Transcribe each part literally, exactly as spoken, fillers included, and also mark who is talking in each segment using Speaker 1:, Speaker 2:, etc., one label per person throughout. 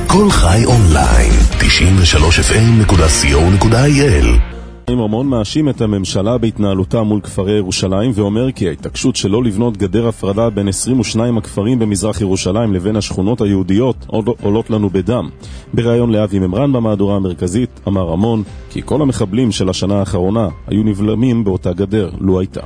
Speaker 1: כל חי אונליין, תשעים ושלוש אף אם נקודה סי או נקודה איי אל.
Speaker 2: רמון מאשים את הממשלה בהתנהלותה מול כפרי ירושלים ואומר כי ההתעקשות שלא לבנות גדר הפרדה בין עשרים ושניים הכפרים במזרח ירושלים לבין השכונות היהודיות עולות לנו בדם. בריאיון לאבי ממרן במהדורה המרכזית אמר רמון כי כל המחבלים של השנה האחרונה היו נבלמים באותה גדר, לו הייתה.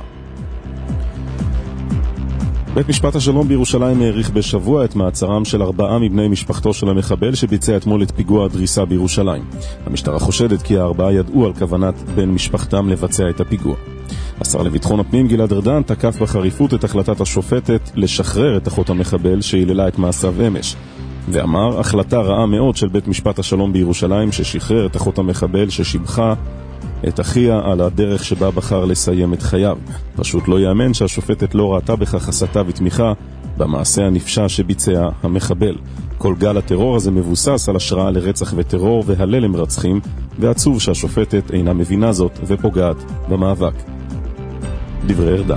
Speaker 2: בית משפט השלום בירושלים העריך בשבוע את מעצרם של ארבעה מבני משפחתו של המחבל שביצע אתמול את פיגוע הדריסה בירושלים. המשטרה חושדת כי הארבעה ידעו על כוונת בן משפחתם לבצע את הפיגוע. השר לביטחון הפנים גלעד ארדן תקף בחריפות את החלטת השופטת לשחרר את אחות המחבל שהיללה את מעשיו אמש, ואמר החלטה רעה מאוד של בית משפט השלום בירושלים ששחרר את אחות המחבל ששיבחה את אחיה על הדרך שבה בחר לסיים את חייו. פשוט לא יאמן שהשופטת לא ראתה בכך הסתה ותמיכה במעשה הנפשע שביצע המחבל. כל גל הטרור הזה מבוסס על השראה לרצח וטרור והלל למרצחים, ועצוב שהשופטת אינה מבינה זאת ופוגעת במאבק. דברי ארדן.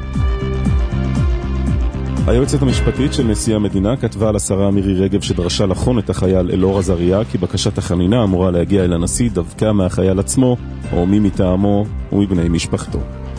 Speaker 2: היועצת המשפטית של נשיא המדינה כתבה על השרה מירי רגב שדרשה לחון את החייל אלאור עזריה כי בקשת החנינה אמורה להגיע אל הנשיא דווקא מהחייל עצמו או מי מטעמו ומבני משפחתו.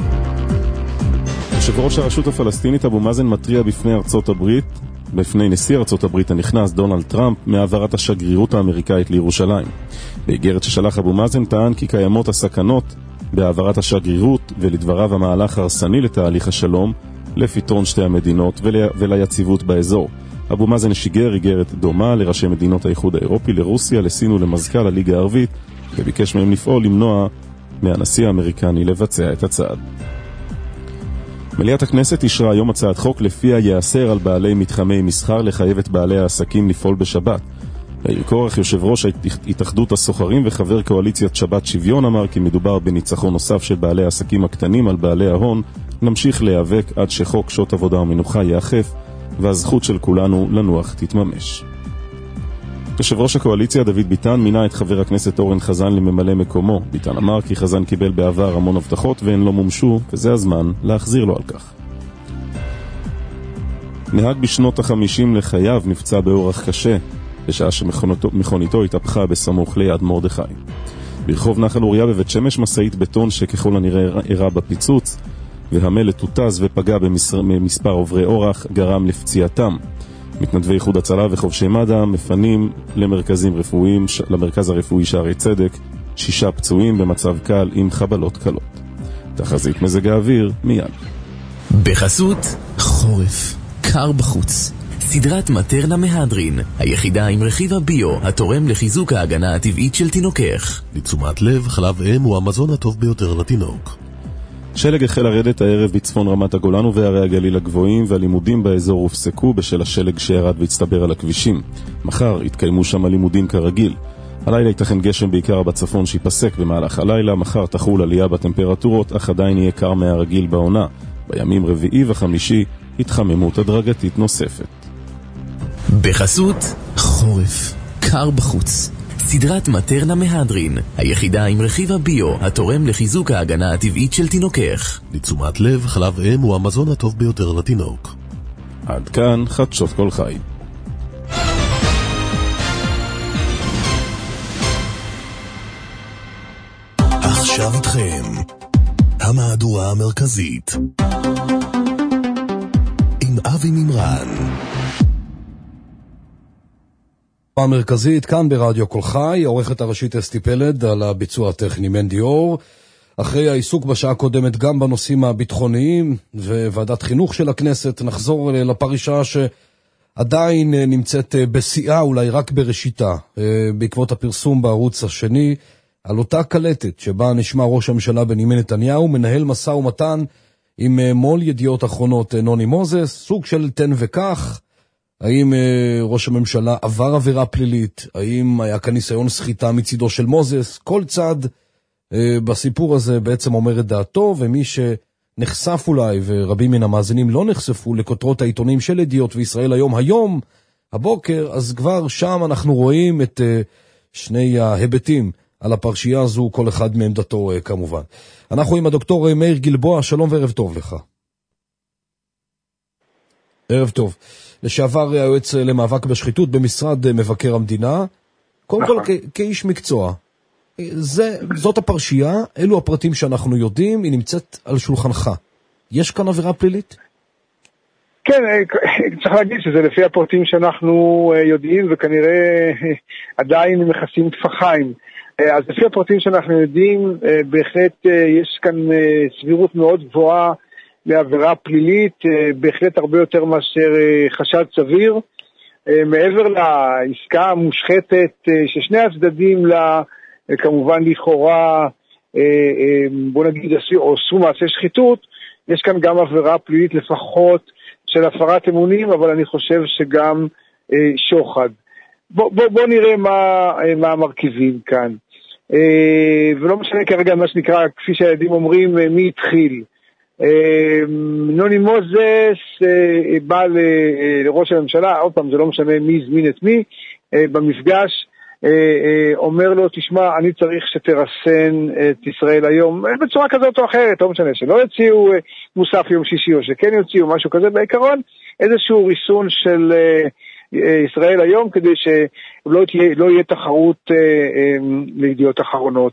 Speaker 2: יושב ראש הרשות הפלסטינית אבו מאזן מטריע בפני ארצות הברית, בפני נשיא ארצות הברית הנכנס דונלד טראמפ מהעברת השגרירות האמריקאית לירושלים. באיגרת ששלח אבו מאזן טען כי קיימות הסכנות בהעברת השגרירות ולדבריו המהלך הרסני לתהליך השלום לפתרון שתי המדינות וליציבות באזור. אבו מאזן שיגר איגרת דומה לראשי מדינות האיחוד האירופי, לרוסיה, לסין ולמזכ"ל הליגה הערבית, וביקש מהם לפעול למנוע מהנשיא האמריקני לבצע את הצעד. מליאת הכנסת אישרה היום הצעת חוק לפיה יאסר על בעלי מתחמי מסחר לחייב את בעלי העסקים לפעול בשבת. יאיר קורח, יושב ראש התאחדות הסוחרים וחבר קואליציית שבת שוויון, אמר כי מדובר בניצחון נוסף של בעלי העסקים הקטנים על בעלי ההון. נמשיך להיאבק עד שחוק שעות עבודה ומנוחה יאכף והזכות של כולנו לנוח תתממש. יושב ראש הקואליציה דוד ביטן מינה את חבר הכנסת אורן חזן לממלא מקומו. ביטן אמר כי חזן קיבל בעבר המון הבטחות והן לא מומשו, וזה הזמן להחזיר לו על כך. נהג בשנות החמישים לחייו נפצע באורח קשה בשעה שמכוניתו התהפכה בסמוך ליד מרדכי. ברחוב נחל אוריה בבית שמש מסעית בטון שככל הנראה אירע בפיצוץ והמלט הוטז ופגע במספר עוברי אורח, גרם לפציעתם. מתנדבי איחוד הצלה וחובשי מד"א מפנים למרכזים רפואיים, למרכז הרפואי שערי צדק, שישה פצועים במצב קל עם חבלות קלות. תחזית מזג האוויר מיד.
Speaker 3: בחסות חורף, קר בחוץ. סדרת מטרנה מהדרין, היחידה עם רכיב הביו התורם לחיזוק ההגנה הטבעית של תינוקך.
Speaker 1: לתשומת לב, חלב אם הוא המזון הטוב ביותר לתינוק.
Speaker 2: שלג החל לרדת הערב בצפון רמת הגולן ובערי הגליל הגבוהים, והלימודים באזור הופסקו בשל השלג שירד והצטבר על הכבישים. מחר יתקיימו שם הלימודים כרגיל. הלילה ייתכן גשם בעיקר בצפון שיפסק במהלך הלילה. מחר תחול עלייה בטמפרטורות, אך עדיין יהיה קר מהרגיל בעונה. בימים רביעי וחמישי התחממות הדרגתית נוספת.
Speaker 3: בחסות חורף, קר בחוץ. סדרת מטרנה מהדרין, היחידה עם רכיב הביו התורם לחיזוק ההגנה הטבעית של תינוקך.
Speaker 1: לתשומת לב, חלב אם הוא המזון הטוב ביותר לתינוק.
Speaker 2: עד כאן חדשות כל חי.
Speaker 1: עכשיו איתכם המהדורה המרכזית עם אבי ממרן.
Speaker 4: המרכזית כאן ברדיו כל חי, עורכת הראשית אסתי פלד, על הביצוע הטכני מנדי אור. אחרי העיסוק בשעה קודמת גם בנושאים הביטחוניים וועדת חינוך של הכנסת, נחזור לפרישה שעדיין נמצאת בשיאה, אולי רק בראשיתה, בעקבות הפרסום בערוץ השני על אותה קלטת שבה נשמע ראש הממשלה בנימין נתניהו מנהל משא ומתן עם מול ידיעות אחרונות נוני מוזס, סוג של תן וכך. האם uh, ראש הממשלה עבר עבירה פלילית? האם היה כאן ניסיון סחיטה מצידו של מוזס? כל צד uh, בסיפור הזה בעצם אומר את דעתו, ומי שנחשף אולי, ורבים מן המאזינים לא נחשפו לכותרות העיתונים של ידיעות וישראל היום, היום, הבוקר, אז כבר שם אנחנו רואים את uh, שני ההיבטים על הפרשייה הזו, כל אחד מעמדתו uh, כמובן. אנחנו עם הדוקטור מאיר גלבוע, שלום וערב טוב לך. ערב טוב. לשעבר היועץ למאבק בשחיתות במשרד מבקר המדינה, קודם נכון. כל כ- כאיש מקצוע. זה, זאת הפרשייה, אלו הפרטים שאנחנו יודעים, היא נמצאת על שולחנך. יש כאן עבירה פלילית?
Speaker 5: כן, צריך להגיד שזה לפי הפרטים שאנחנו יודעים, וכנראה עדיין מכסים טפחיים. אז לפי הפרטים שאנחנו יודעים, בהחלט יש כאן סבירות מאוד גבוהה לעבירה פלילית, בהחלט הרבה יותר מאשר חשד סביר. מעבר לעסקה המושחתת ששני הצדדים לה, כמובן לכאורה, בוא נגיד, עשו מעשה שחיתות, יש כאן גם עבירה פלילית לפחות של הפרת אמונים, אבל אני חושב שגם שוחד. בוא, בוא, בוא נראה מה, מה המרכיבים כאן. ולא משנה כרגע מה שנקרא, כפי שהילדים אומרים, מי התחיל. נוני מוזס בא לראש הממשלה, עוד פעם זה לא משנה מי הזמין את מי, במפגש אומר לו, תשמע, אני צריך שתרסן את ישראל היום, בצורה כזאת או אחרת, לא משנה, שלא יוציאו מוסף יום שישי או שכן יוציאו משהו כזה, בעיקרון איזשהו ריסון של ישראל היום, כדי שלא תהיה, לא יהיה תחרות לידיעות אחרונות.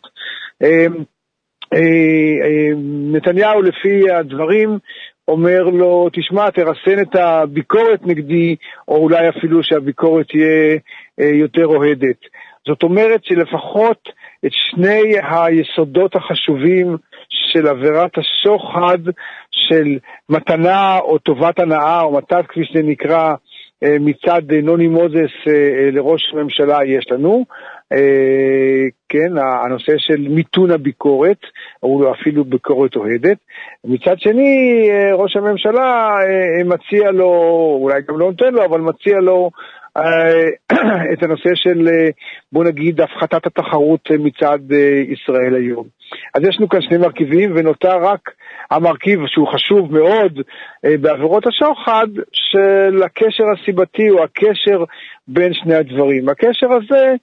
Speaker 5: נתניהו לפי הדברים אומר לו, תשמע, תרסן את הביקורת נגדי, או אולי אפילו שהביקורת תהיה יותר אוהדת. זאת אומרת שלפחות את שני היסודות החשובים של עבירת השוחד, של מתנה או טובת הנאה, או מתת כפי שזה נקרא, מצד נוני מוזס לראש הממשלה יש לנו, כן, הנושא של מיתון הביקורת, או אפילו ביקורת אוהדת. מצד שני, ראש הממשלה מציע לו, אולי גם לא נותן לו, אבל מציע לו את הנושא של, בוא נגיד, הפחתת התחרות מצד ישראל היום. אז יש לנו כאן שני מרכיבים, ונותר רק המרכיב שהוא חשוב מאוד בעבירות השוחד, של הקשר הסיבתי או הקשר בין שני הדברים. הקשר הזה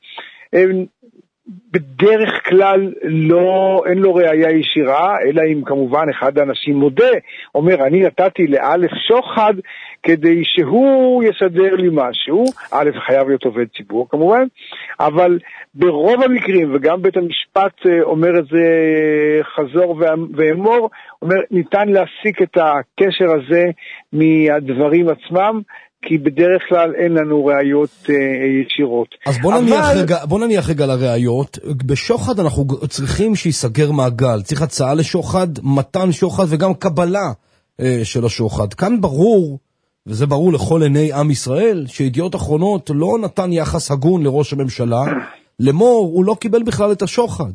Speaker 5: בדרך כלל לא, אין לו ראייה ישירה, אלא אם כמובן אחד האנשים מודה, אומר אני נתתי לאלף שוחד כדי שהוא יסדר לי משהו, א' חייב להיות עובד ציבור כמובן, אבל ברוב המקרים, וגם בית המשפט אומר את זה חזור ואמור, אומר ניתן להסיק את הקשר הזה מהדברים עצמם, כי בדרך כלל אין לנו ראיות אה, ישירות.
Speaker 4: אז בוא נניח, אבל... רגע, בוא נניח רגע לראיות. בשוחד אנחנו צריכים שיסגר מעגל. צריך הצעה לשוחד, מתן שוחד וגם קבלה אה, של השוחד. כאן ברור, וזה ברור לכל עיני עם ישראל, שידיעות אחרונות לא נתן יחס הגון לראש הממשלה. למור, הוא לא קיבל בכלל את השוחד.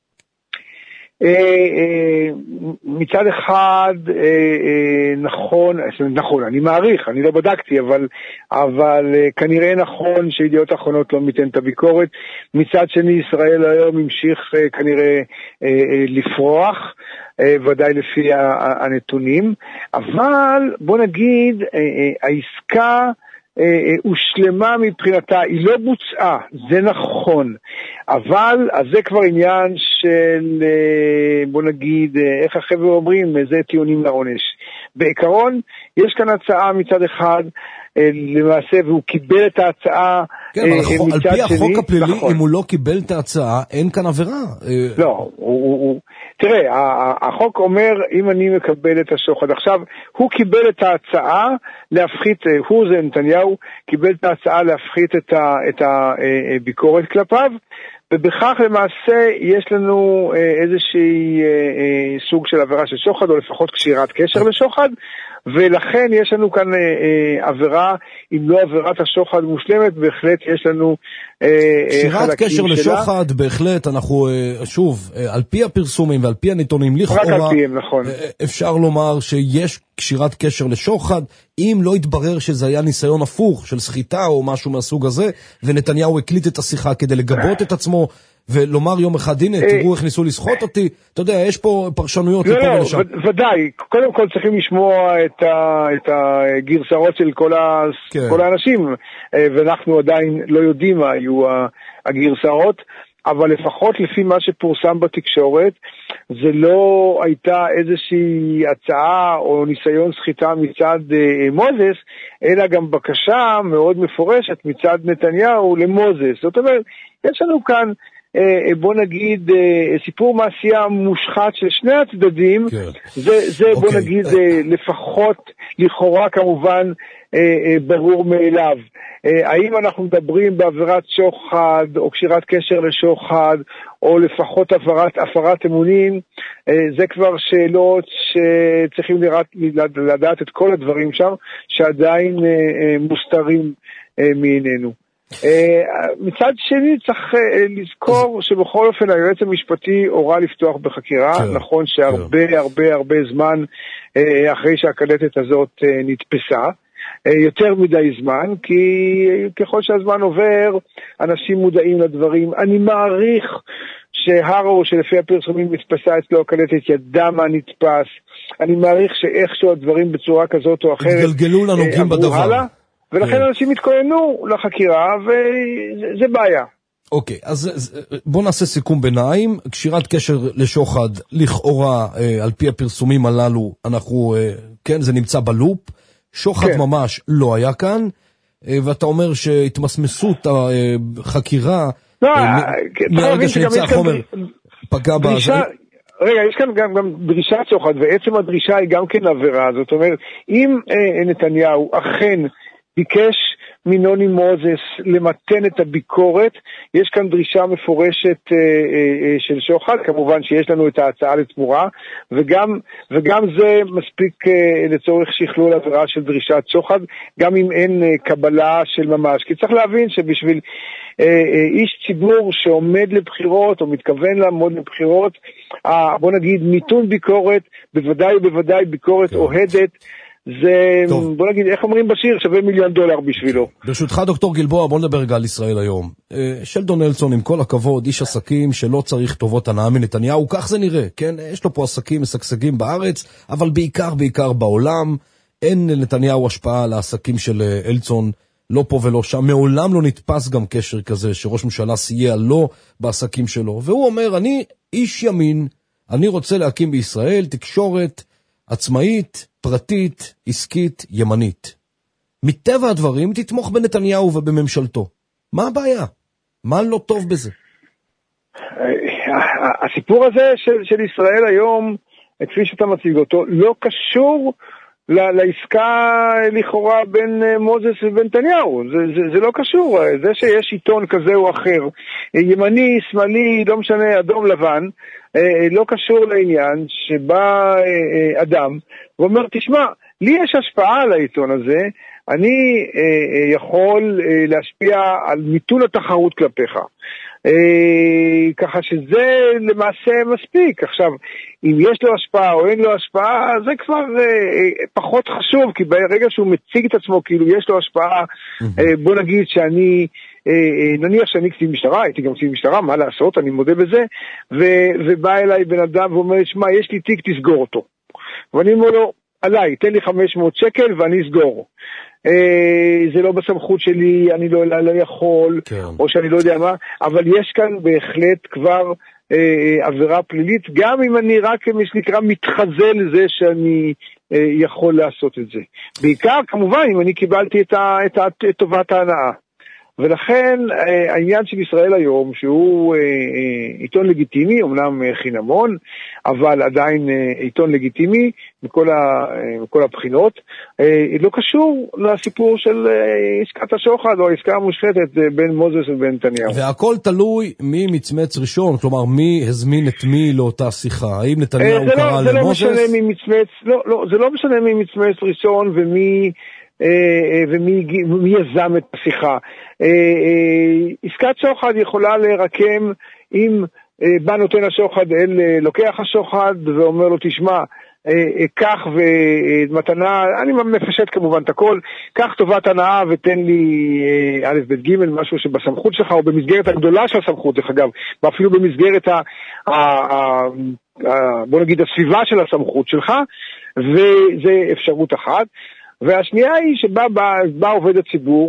Speaker 5: מצד אחד נכון, נכון, אני מעריך, אני לא בדקתי, אבל, אבל כנראה נכון שידיעות אחרונות לא מתן את הביקורת. מצד שני, ישראל היום המשיך כנראה לפרוח, ודאי לפי הנתונים, אבל בוא נגיד, העסקה הושלמה מבחינתה, היא לא בוצעה, זה נכון, אבל אז זה כבר עניין של, בוא נגיד, איך החבר'ה אומרים, זה טיעונים לעונש. בעיקרון, יש כאן הצעה מצד אחד, למעשה, והוא קיבל את ההצעה
Speaker 4: כן, אבל על פי החוק הפלילי, אם הוא לא קיבל את ההצעה, אין כאן עבירה.
Speaker 5: לא, הוא... תראה, החוק אומר, אם אני מקבל את השוחד, עכשיו, הוא קיבל את ההצעה להפחית, הוא זה נתניהו, קיבל את ההצעה להפחית את הביקורת כלפיו, ובכך למעשה יש לנו איזושהי סוג של עבירה של שוחד, או לפחות קשירת קשר לשוחד, ולכן יש לנו כאן אה, עבירה, אם לא עבירת השוחד מושלמת, בהחלט יש לנו אה,
Speaker 4: קשירת קשר שלה. לשוחד, בהחלט, אנחנו, אה, שוב, אה, על פי הפרסומים ועל פי הנתונים, לכאורה,
Speaker 5: רק על פיהם, נכון.
Speaker 4: אה, אפשר לומר שיש קשירת קשר לשוחד, אם לא יתברר שזה היה ניסיון הפוך של סחיטה או משהו מהסוג הזה, ונתניהו הקליט את השיחה כדי לגבות את עצמו, ולומר יום אחד, הנה, תראו איך ניסו לסחוט אותי, אתה יודע, יש פה פרשנויות
Speaker 5: לפה ולשם. לא, ודאי, קודם כל צריכים לשמוע את הגרסאות של כל האנשים, ואנחנו עדיין לא יודעים מה היו הגרסאות, אבל לפחות לפי מה שפורסם בתקשורת, זה לא הייתה איזושהי הצעה או ניסיון סחיטה מצד אה, מוזס, אלא גם בקשה מאוד מפורשת מצד נתניהו למוזס. זאת אומרת, יש לנו כאן, אה, בוא נגיד, אה, סיפור מעשייה מושחת של שני הצדדים, כן. זה, זה okay. בוא נגיד, אה, לפחות לכאורה כמובן, אה, אה, ברור מאליו. האם אנחנו מדברים בעבירת שוחד או קשירת קשר לשוחד או לפחות הפרת, הפרת אמונים, זה כבר שאלות שצריכים לראות, לדעת את כל הדברים שם שעדיין מוסתרים מעינינו. מצד שני צריך לזכור שבכל אופן היועץ המשפטי הורה לפתוח בחקירה, נכון שהרבה הרבה הרבה זמן אחרי שהקלטת הזאת נתפסה, יותר מדי זמן, כי ככל שהזמן עובר, אנשים מודעים לדברים. אני מעריך שהרו, שלפי הפרסומים נתפסה אצלו הקלטת, ידע מה נתפס. אני מעריך שאיכשהו הדברים בצורה כזאת או אחרת
Speaker 4: התגלגלו לנוגעים בדבר.
Speaker 5: הלאה, ולכן אנשים התכוננו לחקירה, וזה בעיה.
Speaker 4: אוקיי, אז בוא נעשה סיכום ביניים. קשירת קשר לשוחד, לכאורה, על פי הפרסומים הללו, אנחנו, כן, זה נמצא בלופ. שוחד כן. ממש לא היה כאן, ואתה אומר שהתמסמסות החקירה,
Speaker 5: לא,
Speaker 4: מהרגע שנמצא החומר, פגע בזה.
Speaker 5: רגע, יש כאן גם, גם דרישת שוחד, ועצם הדרישה היא גם כן עבירה. זאת אומרת, אם אה, נתניהו אכן ביקש מנוני מוזס למתן את הביקורת, יש כאן דרישה מפורשת אה, אה, של שוחד, כמובן שיש לנו את ההצעה לתמורה, וגם, וגם זה מספיק אה, לצורך שכלול עבירה של דרישת שוחד, גם אם אין אה, קבלה של ממש. כי צריך להבין שבשביל אה, אה, איש ציבור שעומד לבחירות, או מתכוון לעמוד לבחירות, אה, בוא נגיד, מיתון ביקורת, בוודאי ובוודאי ביקורת אוהדת, זה, טוב. בוא נגיד, איך אומרים בשיר, שווה מיליון דולר בשבילו.
Speaker 4: ברשותך דוקטור גלבוע, בוא נדבר על ישראל היום. שלדון נלסון, עם כל הכבוד, איש עסקים שלא צריך טובות הנאה מנתניהו, כך זה נראה, כן? יש לו פה עסקים משגשגים בארץ, אבל בעיקר, בעיקר בעולם, אין לנתניהו השפעה על העסקים של אלצון, לא פה ולא שם. מעולם לא נתפס גם קשר כזה, שראש ממשלה סייע לו בעסקים שלו. והוא אומר, אני איש ימין, אני רוצה להקים בישראל תקשורת עצמאית, פרטית, עסקית, ימנית. מטבע הדברים תתמוך בנתניהו ובממשלתו. מה הבעיה? מה לא טוב בזה?
Speaker 5: הסיפור הזה של, של ישראל היום, כפי שאתה מציג אותו, לא קשור לעסקה לכאורה בין מוזס ובין נתניהו. זה, זה, זה לא קשור. זה שיש עיתון כזה או אחר, ימני, שמאלי, לא משנה, אדום לבן, לא קשור לעניין שבא אדם ואומר, תשמע, לי יש השפעה על העיתון הזה, אני יכול להשפיע על מיתון התחרות כלפיך. ככה שזה למעשה מספיק. עכשיו, אם יש לו השפעה או אין לו השפעה, זה כבר פחות חשוב, כי ברגע שהוא מציג את עצמו כאילו יש לו השפעה, בוא נגיד שאני נניח שאני קצין משטרה, הייתי גם קצין משטרה, מה לעשות, אני מודה בזה, ובא אליי בן אדם ואומר, שמע, יש לי תיק, תסגור אותו. ואני אומר לו, עליי, תן לי חמש מאות שקל ואני אסגור. זה לא בסמכות שלי, אני לא, לא יכול, כן. או שאני לא יודע מה, אבל יש כאן בהחלט כבר עבירה פלילית, גם אם אני רק, מה שנקרא, מתחזה לזה שאני יכול לעשות את זה. בעיקר, כמובן, אם אני קיבלתי את, ה, את, ה, את טובת ההנאה. ולכן העניין של ישראל היום, שהוא עיתון לגיטימי, אמנם חינמון, אבל עדיין עיתון לגיטימי מכל, ה, מכל הבחינות, לא קשור לסיפור של עסקת השוחד או העסקה המושחתת בין מוזס ובין נתניהו.
Speaker 4: והכל תלוי מי מצמץ ראשון, כלומר מי הזמין את מי לאותה שיחה, האם נתניהו קרא
Speaker 5: לא,
Speaker 4: למוזס?
Speaker 5: זה לא משנה מי מצמץ, לא, לא, זה לא משנה מי מצמץ ראשון ומי... ומי יזם את השיחה. עסקת שוחד יכולה לרקם אם בא נותן השוחד אל לוקח השוחד ואומר לו תשמע, כך ומתנה, אני מפשט כמובן את הכל, כך טובת הנאה ותן לי א' ב' ג' משהו שבסמכות שלך או במסגרת הגדולה של הסמכות, דרך אגב, ואפילו במסגרת ה, ה, ה, ה, בוא נגיד הסביבה של הסמכות שלך, וזה אפשרות אחת. והשנייה היא שבה בא, בא עובד הציבור,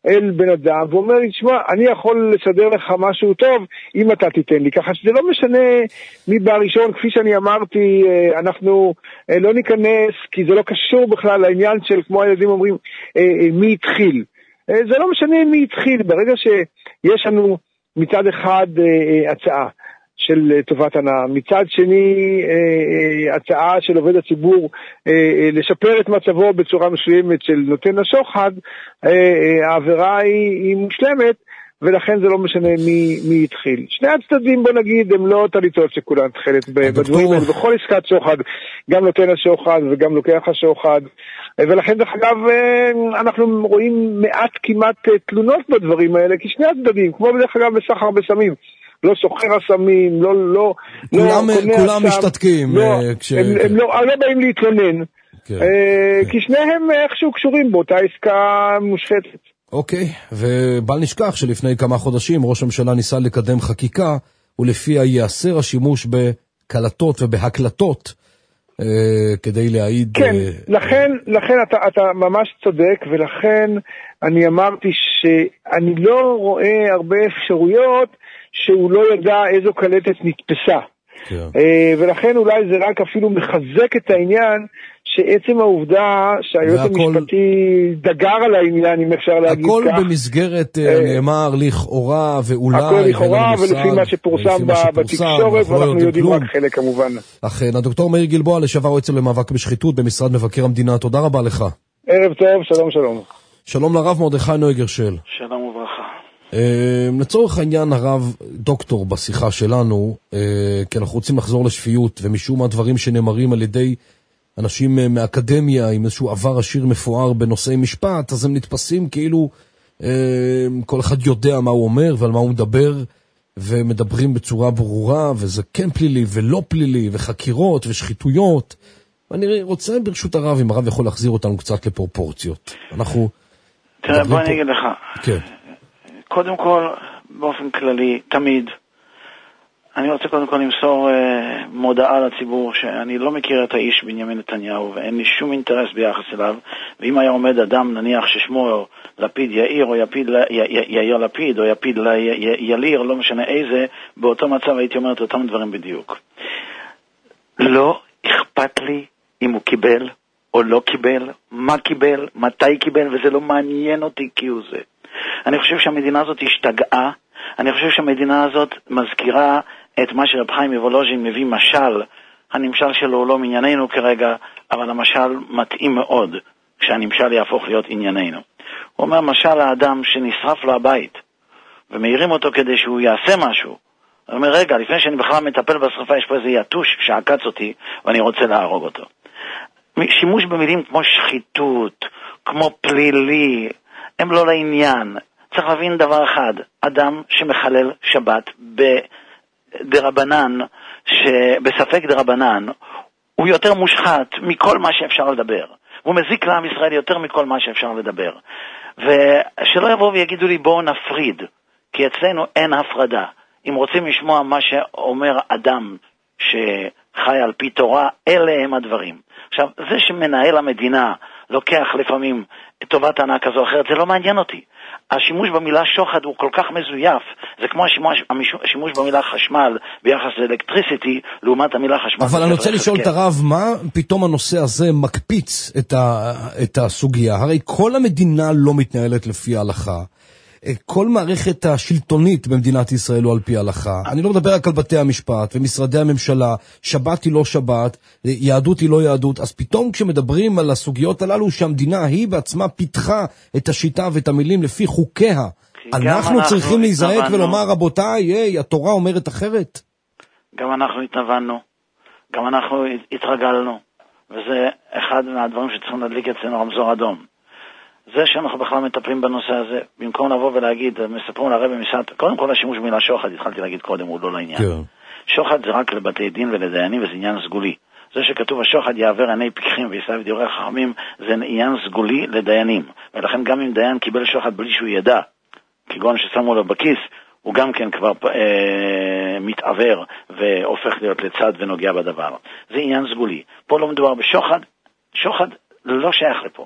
Speaker 5: אל בן אדם ואומר לי, תשמע, אני יכול לסדר לך משהו טוב אם אתה תיתן לי, ככה שזה לא משנה מי בראשון, כפי שאני אמרתי, אנחנו לא ניכנס, כי זה לא קשור בכלל לעניין של, כמו הילדים אומרים, מי התחיל. זה לא משנה מי התחיל, ברגע שיש לנו מצד אחד הצעה של טובת הנאה, מצד שני הצעה של עובד הציבור לשפר את מצבו בצורה מסוימת של נותן השוחד, העבירה היא, היא מושלמת, ולכן זה לא משנה מי, מי התחיל. שני הצדדים, בוא נגיד, הם לא טליטות שכולן תחילת בדברים האלה, בכל עסקת שוחד, גם נותן השוחד וגם לוקח השוחד, ולכן דרך אגב אנחנו רואים מעט כמעט תלונות בדברים האלה, כי שני הצדדים, כמו בדרך אגב בסחר בסמים, לא סוחר הסמים, לא, לא,
Speaker 4: כולם,
Speaker 5: לא
Speaker 4: כולם משתתקים.
Speaker 5: לא,
Speaker 4: כש...
Speaker 5: הם, הם לא, לא באים להתלונן,
Speaker 4: כן,
Speaker 5: אה,
Speaker 4: כן.
Speaker 5: כי שניהם איכשהו קשורים באותה עסקה מושחתת.
Speaker 4: אוקיי, ובל נשכח שלפני כמה חודשים ראש הממשלה ניסה לקדם חקיקה, ולפיה ייאסר השימוש בקלטות ובהקלטות, אה, כדי להעיד...
Speaker 5: כן,
Speaker 4: אה,
Speaker 5: לכן, אה... לכן אתה, אתה ממש צודק, ולכן אני אמרתי שאני לא רואה הרבה אפשרויות, שהוא לא ידע איזו קלטת נתפסה.
Speaker 4: כן.
Speaker 5: ולכן אולי זה רק אפילו מחזק את העניין, שעצם העובדה שהיועץ והכל... המשפטי דגר על העניין, אם אפשר להגיד
Speaker 4: הכל
Speaker 5: כך.
Speaker 4: הכל במסגרת נאמר לכאורה ואולי.
Speaker 5: הכל לכאורה ולפי מה שפורסם בתקשורת, ואנחנו לא יודעים רק חלק כמובן.
Speaker 4: אכן, הדוקטור מאיר גלבוע, לשעבר יועץ למאבק בשחיתות במשרד מבקר המדינה, תודה רבה לך.
Speaker 5: ערב טוב, שלום שלום.
Speaker 4: שלום לרב מרדכי נויגרשל.
Speaker 6: שלום וברכה.
Speaker 4: לצורך העניין הרב דוקטור בשיחה שלנו, כי אנחנו רוצים לחזור לשפיות, ומשום הדברים שנאמרים על ידי אנשים מאקדמיה עם איזשהו עבר עשיר מפואר בנושאי משפט, אז הם נתפסים כאילו כל אחד יודע מה הוא אומר ועל מה הוא מדבר, ומדברים בצורה ברורה, וזה כן פלילי ולא פלילי, וחקירות ושחיתויות. ואני רוצה ברשות הרב, אם הרב יכול להחזיר אותנו קצת לפרופורציות. אנחנו...
Speaker 6: תראה, בוא אני אגיד לך.
Speaker 4: כן.
Speaker 6: קודם כל, באופן כללי, תמיד, אני רוצה קודם כל למסור אה, מודעה לציבור שאני לא מכיר את האיש בנימין נתניהו, ואין לי שום אינטרס ביחס אליו, ואם היה עומד אדם, נניח ששמו לפיד יאיר, או יפיד, י, י, יאיר לפיד, או יפיד ל, י, י, יליר, לא משנה איזה, באותו מצב הייתי אומר את אותם דברים בדיוק. לא אכפת לי אם הוא קיבל או לא קיבל, מה קיבל, מתי קיבל, וזה לא מעניין אותי כי הוא זה. אני חושב שהמדינה הזאת השתגעה, אני חושב שהמדינה הזאת מזכירה את מה שרב חיים מוולוז'ין מביא משל, הנמשל שלו לא מענייננו כרגע, אבל המשל מתאים מאוד כשהנמשל יהפוך להיות ענייננו. הוא אומר משל האדם שנשרף לו הבית, ומאירים אותו כדי שהוא יעשה משהו. הוא אומר רגע, לפני שאני בכלל מטפל בשרפה, יש פה איזה יתוש שעקץ אותי, ואני רוצה להרוג אותו. שימוש במילים כמו שחיתות, כמו פלילי, הם לא לעניין. צריך להבין דבר אחד, אדם שמחלל שבת בדרבנן, בספק דרבנן, הוא יותר מושחת מכל מה שאפשר לדבר. הוא מזיק לעם ישראל יותר מכל מה שאפשר לדבר. ושלא יבואו ויגידו לי בואו נפריד, כי אצלנו אין הפרדה. אם רוצים לשמוע מה שאומר אדם שחי על פי תורה, אלה הם הדברים. עכשיו, זה שמנהל המדינה לוקח לפעמים טובת הנאה כזו או אחרת, זה לא מעניין אותי. השימוש במילה שוחד הוא כל כך מזויף, זה כמו השימוש, השימוש במילה חשמל ביחס לאלקטריסיטי, לעומת המילה חשמל.
Speaker 4: אבל אני רוצה לשאול את הרב, מה פתאום הנושא הזה מקפיץ את, ה, את הסוגיה? הרי כל המדינה לא מתנהלת לפי ההלכה. כל מערכת השלטונית במדינת ישראל הוא על פי ההלכה. אני לא מדבר רק על בתי המשפט ומשרדי הממשלה, שבת היא לא שבת, יהדות היא לא יהדות, אז פתאום כשמדברים על הסוגיות הללו שהמדינה היא בעצמה פיתחה את השיטה ואת המילים לפי חוקיה, אנחנו צריכים להיזעק ולומר רבותיי, היי, התורה אומרת אחרת.
Speaker 6: גם אנחנו התנוונו, גם אנחנו התרגלנו, וזה אחד מהדברים שצריכים להדליק אצלנו רמזור אדום. זה שאנחנו בכלל מטפלים בנושא הזה, במקום לבוא ולהגיד, מספרים לרבי מסעת, קודם כל השימוש במילה שוחד, התחלתי להגיד קודם, הוא לא לעניין. כן. שוחד זה רק לבתי דין ולדיינים, וזה עניין סגולי. זה שכתוב השוחד יעבר עיני פיקחים ויסב דברי חכמים, זה עניין סגולי לדיינים. ולכן גם אם דיין קיבל שוחד בלי שהוא ידע, כגון ששמו לו בכיס, הוא גם כן כבר אה, מתעבר והופך להיות לצד ונוגע בדבר. זה עניין סגולי. פה לא מדובר בשוחד, שוחד לא שייך לפה.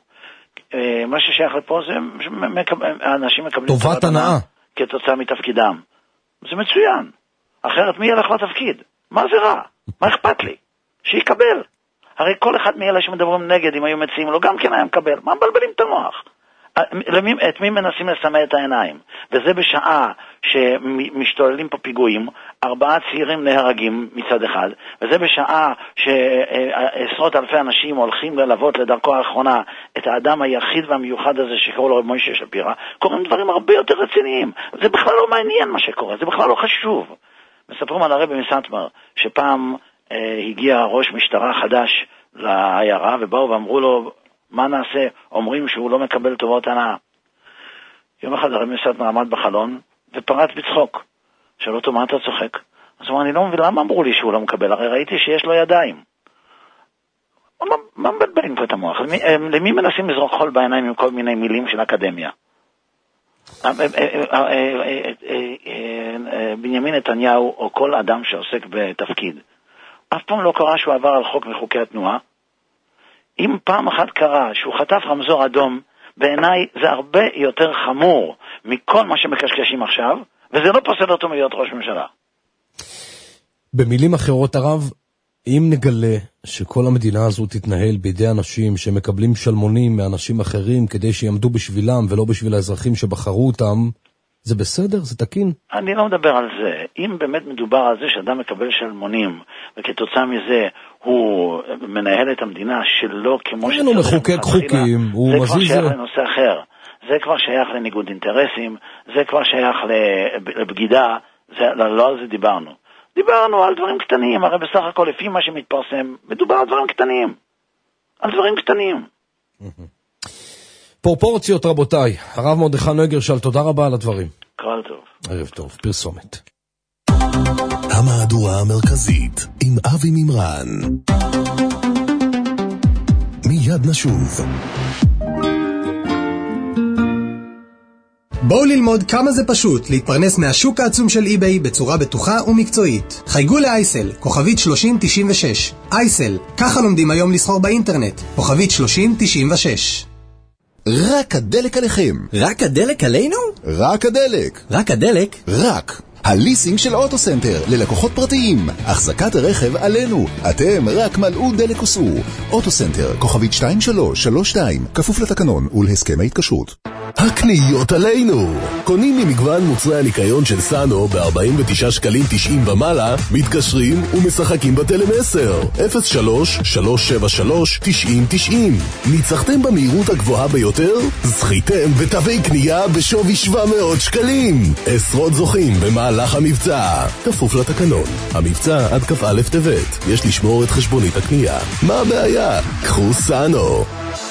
Speaker 6: מה ששייך לפה זה האנשים מקבלים
Speaker 4: טובת הנאה
Speaker 6: כתוצאה מתפקידם. זה מצוין. אחרת מי ילך לתפקיד? מה זה רע? מה אכפת לי? שיקבל. הרי כל אחד מאלה שמדברים נגד, אם היו מציעים לו, גם כן היה מקבל. מה מבלבלים את המוח? למי, את מי מנסים לסמא את העיניים? וזה בשעה שמשתוללים פה פיגועים, ארבעה צעירים נהרגים מצד אחד, וזה בשעה שעשרות אלפי אנשים הולכים ללוות לדרכו האחרונה את האדם היחיד והמיוחד הזה שקראו לו מוישה שפירא. קוראים דברים הרבה יותר רציניים. זה בכלל לא מעניין מה שקורה, זה בכלל לא חשוב. מספרים על הרבי מסנטמר שפעם אה, הגיע ראש משטרה חדש לעיירה ובאו ואמרו לו, מה נעשה? אומרים שהוא לא מקבל טובות הנאה. יום אחד הרבי מסנטמר עמד בחלון ופרץ בצחוק. שאלו אותו, מה אתה צוחק? אז הוא אמר, אני לא מבין, למה אמרו לי שהוא לא מקבל? הרי ראיתי שיש לו ידיים. מה, מה מבלבלים פה את המוח? למי, למי מנסים לזרוק חול בעיניים עם כל מיני מילים של אקדמיה? בנימין נתניהו או כל אדם שעוסק בתפקיד אף פעם לא קרה שהוא עבר על חוק מחוקי התנועה. אם פעם אחת קרה שהוא חטף רמזור אדום, בעיניי זה הרבה יותר חמור מכל מה שמקשקשים עכשיו, וזה לא פוסל אותו מלהיות ראש ממשלה.
Speaker 4: במילים אחרות הרב, אם נגלה שכל המדינה הזו תתנהל בידי אנשים שמקבלים שלמונים מאנשים אחרים כדי שיעמדו בשבילם ולא בשביל האזרחים שבחרו אותם, זה בסדר? זה תקין?
Speaker 6: אני לא מדבר על זה. אם באמת מדובר על זה שאדם מקבל שלמונים וכתוצאה מזה הוא מנהל את המדינה שלא כמו
Speaker 4: שצריך, הוא מחוקק חוקים, הוא מזיז...
Speaker 6: זה כבר שייך לנושא אחר. זה כבר שייך לניגוד אינטרסים, זה כבר שייך לבגידה, זה, לא על זה דיברנו. דיברנו על דברים קטנים, הרי בסך הכל לפי מה שמתפרסם, מדובר על דברים קטנים. על דברים קטנים.
Speaker 4: פרופורציות רבותיי, הרב מרדכי נויגרשל, תודה רבה על הדברים.
Speaker 6: כל טוב.
Speaker 4: ערב טוב, פרסומת.
Speaker 1: המהדורה המרכזית עם אבי ממרן. מיד נשוב.
Speaker 7: בואו ללמוד כמה זה פשוט להתפרנס מהשוק העצום של eBay בצורה בטוחה ומקצועית. חייגו לאייסל, כוכבית שלושים תשעים ושש. אייסל, ככה לומדים היום לסחור באינטרנט. כוכבית שלושים תשעים ושש.
Speaker 1: רק הדלק עליכם.
Speaker 8: רק הדלק עלינו?
Speaker 1: רק הדלק.
Speaker 8: רק הדלק?
Speaker 1: רק. הליסינג של אוטוסנטר ללקוחות פרטיים. החזקת הרכב עלינו. אתם רק מלאו דלק וסעו. אוטוסנטר, כוכבית שתיים שלוש שלוש שתיים, כפוף לתקנון ולהסכם ההתקשרות. הקניות עלינו. קונים ממגוון מוצרי הניקיון של סאנו ב-ארבעים ותשעה שקלים תשעים ומעלה, מתקשרים ומשחקים בטלמסר אפס שלוש שלוש שבע שלוש תשעים תשעים. ניצחתם במהירות הגבוהה ביותר? זכיתם בתווי קנייה בשווי שבע מאות שקלים. עשרות זוכים במהלך המבצע, כפוף לתקנון. המבצע עד כ"א טבת. יש לשמור את חשבונית הקנייה. מה הבעיה? קחו סאנו.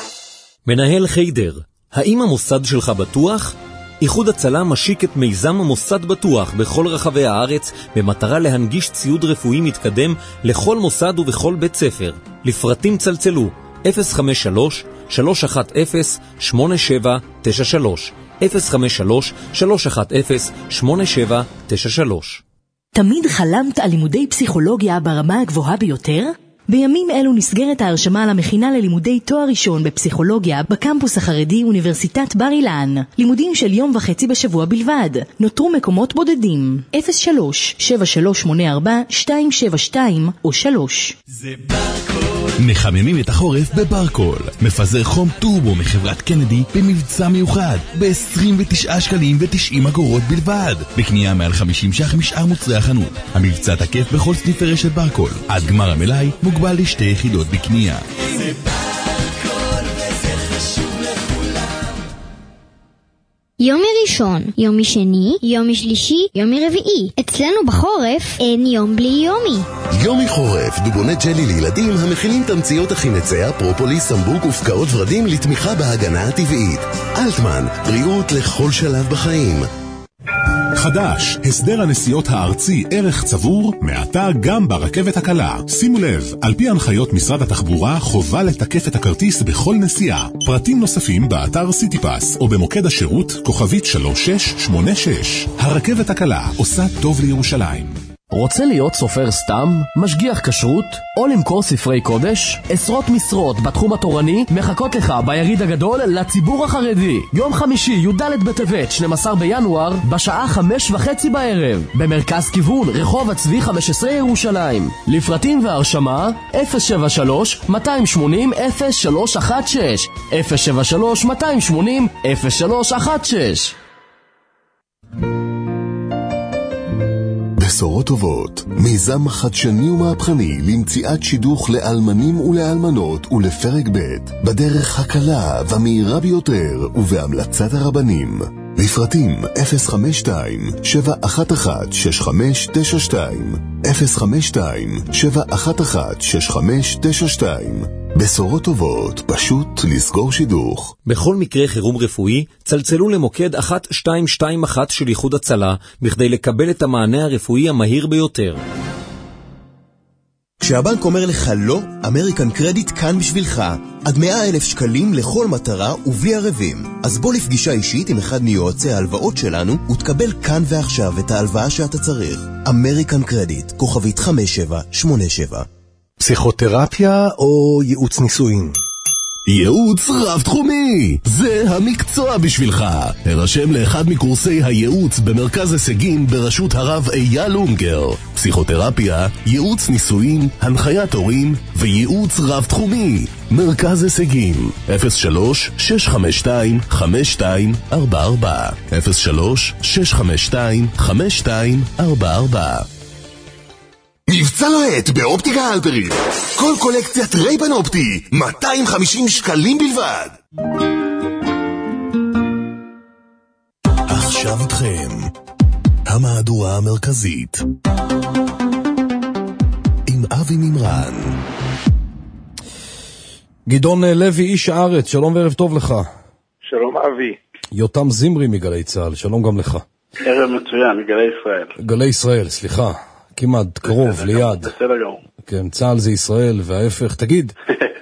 Speaker 9: מנהל חיידר, האם המוסד שלך בטוח? איחוד הצלה משיק את מיזם המוסד בטוח בכל רחבי הארץ במטרה להנגיש ציוד רפואי מתקדם לכל מוסד ובכל בית ספר. לפרטים צלצלו אפס חמש שלוש שלוש אחת אפס שמונה שבע תשע שלוש אפס חמש שלוש שלוש אחת אפס שמונה שבע תשע שלוש.
Speaker 10: תמיד חלמת על לימודי פסיכולוגיה ברמה הגבוהה ביותר? בימים אלו נסגרת ההרשמה על המכינה ללימודי תואר ראשון בפסיכולוגיה בקמפוס החרדי אוניברסיטת בר אילן. לימודים של יום וחצי בשבוע בלבד. נותרו מקומות בודדים. אפס שלוש שבע שלוש שמונה ארבע שתיים שבע שתיים או שלוש.
Speaker 1: זה ברקול. מחממים את החורף בברקול. מפזר חום טורבו מחברת קנדי במבצע מיוחד ב-עשרים ותשעה שקלים ותשעים אגורות בלבד. בקנייה מעל חמישים ש"ח משאר מוצרי החנות. המבצע תקף בכל סניפי רשת ברקול. עד גמר המלאי מוגבל לשתי יחידות בקנייה. זה ברקול וזה חשוב לכולם.
Speaker 11: יומי ראשון, יומי שני, יומי שלישי, יומי רביעי. אצלנו בחורף אין יום בלי יומי.
Speaker 1: יומי חורף, דובוני ג'לי לילדים המכילים תמציות החינציה, פרופוליס, סמבוק ופקעות ורדים לתמיכה בהגנה הטבעית. אלטמן, בריאות לכל שלב בחיים.
Speaker 12: חדש, הסדר הנסיעות הארצי ערך צבור, מעתה גם ברכבת הקלה. שימו לב, על פי הנחיות משרד התחבורה, חובה לתקף את הכרטיס בכל נסיעה. פרטים נוספים באתר סיטיפס או במוקד השירות כוכבית שלוש שש שמונה שש. הרכבת הקלה עושה טוב לירושלים.
Speaker 8: רוצה להיות סופר סתם? משגיח כשרות? או למכור ספרי קודש? עשרות משרות בתחום התורני מחכות לך ביריד הגדול לציבור החרדי. יום חמישי, י"ד בטבת, שנים עשר בינואר, בשעה חמש וחצי בערב, במרכז כיוון, רחוב הצבי חמש עשרה ירושלים. לפרטים והרשמה, אפס שבע שלוש שתיים שמונים אפס שלוש אחת שש, אפס שבע שלוש שתיים שמונים אפס שלוש אחת שש.
Speaker 1: בשורות טובות, מיזם חדשני ומהפכני למציאת שידוך לאלמנים ולאלמנות ולפרק ב' בדרך הקלה והמהירה ביותר ובהמלצת הרבנים. לפרטים אפס חמש שתיים שבע אחת אחת שש חמש תשע שתיים, אפס חמש שתיים שבע אחת אחת שש חמש תשע שתיים. בשורות טובות, פשוט לסגור שידוך.
Speaker 9: בכל מקרה חירום רפואי, צלצלו למוקד אחת שתיים שתיים אחת של איחוד הצלה, בכדי לקבל את המענה הרפואי המהיר ביותר.
Speaker 13: כשהבנק אומר לך לא, אמריקן קרדיט כאן בשבילך. עד מאה אלף שקלים לכל מטרה ובלי ערבים. אז בוא לפגישה אישית עם אחד מיועצי ההלוואות שלנו, ותקבל כאן ועכשיו את ההלוואה שאתה צריך. אמריקן קרדיט, כוכבית חמש שבע שמונה שבע.
Speaker 14: פסיכותרפיה או ייעוץ נישואין?
Speaker 12: ייעוץ רב תחומי, זה המקצוע בשבילך. הרשם לאחד מקורסי הייעוץ במרכז הישגים בראשות הרב אייל אונגר. פסיכותרפיה, ייעוץ נישואין, הנחיית הורים וייעוץ רב תחומי. מרכז הישגים אפס שלוש שש חמש שתיים חמש שתיים ארבע ארבע, אפס שלוש שש חמש שתיים חמש שתיים ארבע ארבע.
Speaker 1: מבצע לעת באופטיקה הלפרין. כל קולקציית רייבן אופטי, מאתיים וחמישים שקלים בלבד.
Speaker 12: עכשיו איתכם, המהדורה המרכזית. עם אבי מימרן.
Speaker 4: גדעון לוי, איש הארץ, שלום וערב טוב לך.
Speaker 15: שלום אבי.
Speaker 4: יותם זמרי מגלי צהל, שלום גם לך.
Speaker 15: ערב מצוין, מגלי ישראל.
Speaker 4: גלי ישראל, סליחה. כמעט, קרוב, ליד.
Speaker 15: בסדר גמור.
Speaker 4: כן, צהל זה ישראל, וההפך. תגיד,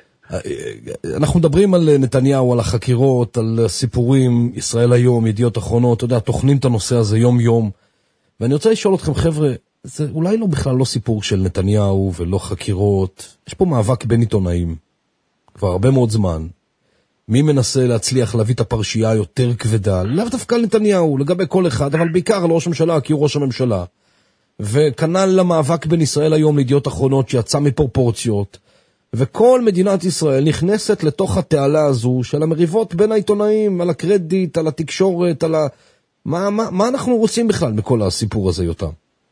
Speaker 4: אנחנו מדברים על נתניהו, על החקירות, על סיפורים, ישראל היום, ידיעות אחרונות, אתה יודע, תוכנים את הנושא הזה יום יום. ואני רוצה לשאול אתכם, חבר'ה, זה אולי לא בכלל לא סיפור של נתניהו ולא חקירות. יש פה מאבק בין עיתונאים, כבר הרבה מאוד זמן. מי מנסה להצליח להביא את הפרשייה יותר כבדה? לאו דווקא נתניהו, לגבי כל אחד, אבל בעיקר על ראש הממשלה, כי הוא ראש הממשלה. וכנ"ל למאבק בין ישראל היום לידיעות אחרונות שיצא מפרופורציות, וכל מדינת ישראל נכנסת לתוך התעלה הזו של המריבות בין העיתונאים, על הקרדיט, על התקשורת, על ה... מה, מה, מה אנחנו רוצים בכלל בכל הסיפור הזה, יותם?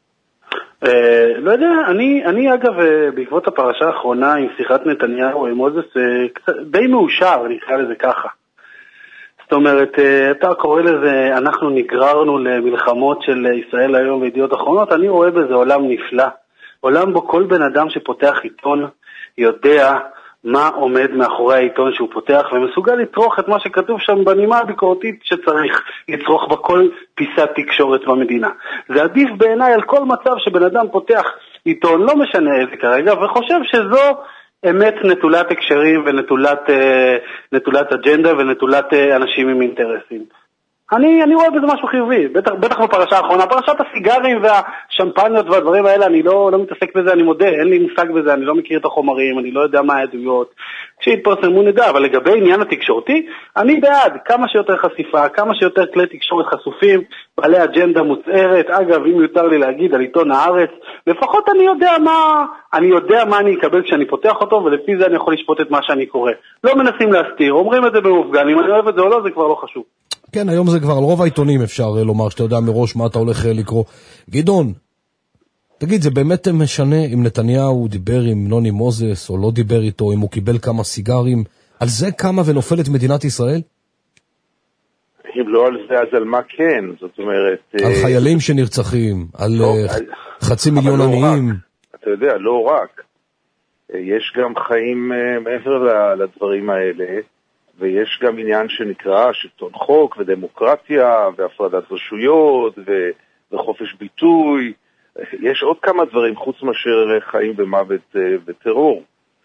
Speaker 15: Uh, לא יודע, אני, אני אגב, בעקבות הפרשה האחרונה עם שיחת נתניהו עם מוזס, uh, די מאושר, אני אקרא לזה ככה. זאת אומרת, אתה קורא לזה, אנחנו נגררנו למלחמות של ישראל היום וידיעות אחרונות, אני רואה בזה עולם נפלא. עולם בו כל בן אדם שפותח עיתון יודע מה עומד מאחורי העיתון שהוא פותח, ומסוגל לצרוך את מה שכתוב שם בנימה הביקורתית שצריך לצרוך בכל פיסת תקשורת במדינה. זה עדיף בעיניי על כל מצב שבן אדם פותח עיתון, לא משנה איזה כרגע, וחושב שזו אמת נטולת הקשרים ונטולת נטולת אג'נדה ונטולת אנשים עם אינטרסים. אני, אני רואה בזה משהו חיובי, בטח, בטח בפרשה האחרונה, פרשת הסיגרים והשמפניות והדברים האלה, אני לא, לא מתעסק בזה, אני מודה, אין לי מושג בזה, אני לא מכיר את החומרים, אני לא יודע מה העדויות, כשהתפרסמו נדע, אבל לגבי עניין התקשורתי, אני בעד, כמה שיותר חשיפה, כמה שיותר כלי תקשורת חשופים, בעלי אג'נדה מוצערת, אגב, אם יותר לי להגיד על עיתון הארץ, לפחות אני יודע מה, אני יודע מה אני אקבל כשאני פותח אותו, ולפי זה אני יכול לשפוט את מה שאני קורא. לא מנסים להסתיר, אומרים את זה במופגן, אם אני אוהב את זה או לא, זה כבר לא חשוב.
Speaker 4: כן, היום זה כבר על רוב העיתונים אפשר לומר שאתה יודע מראש מה אתה הולך לקרוא. גדעון, תגיד, זה באמת משנה אם נתניהו דיבר עם נוני מוזס או לא דיבר איתו, אם הוא קיבל כמה סיגרים, על זה כמה ונופלת מדינת ישראל?
Speaker 15: אם לא על זה, אז על מה כן? זאת אומרת...
Speaker 4: על חיילים שנרצחים, על חצי מיליון עניים.
Speaker 15: אתה יודע, לא רק. יש גם חיים מעבר לדברים האלה, ויש גם עניין שנקרא שלטון חוק ודמוקרטיה והפרדת רשויות וחופש ביטוי. יש עוד כמה דברים חוץ מאשר חיים ומוות וטרור.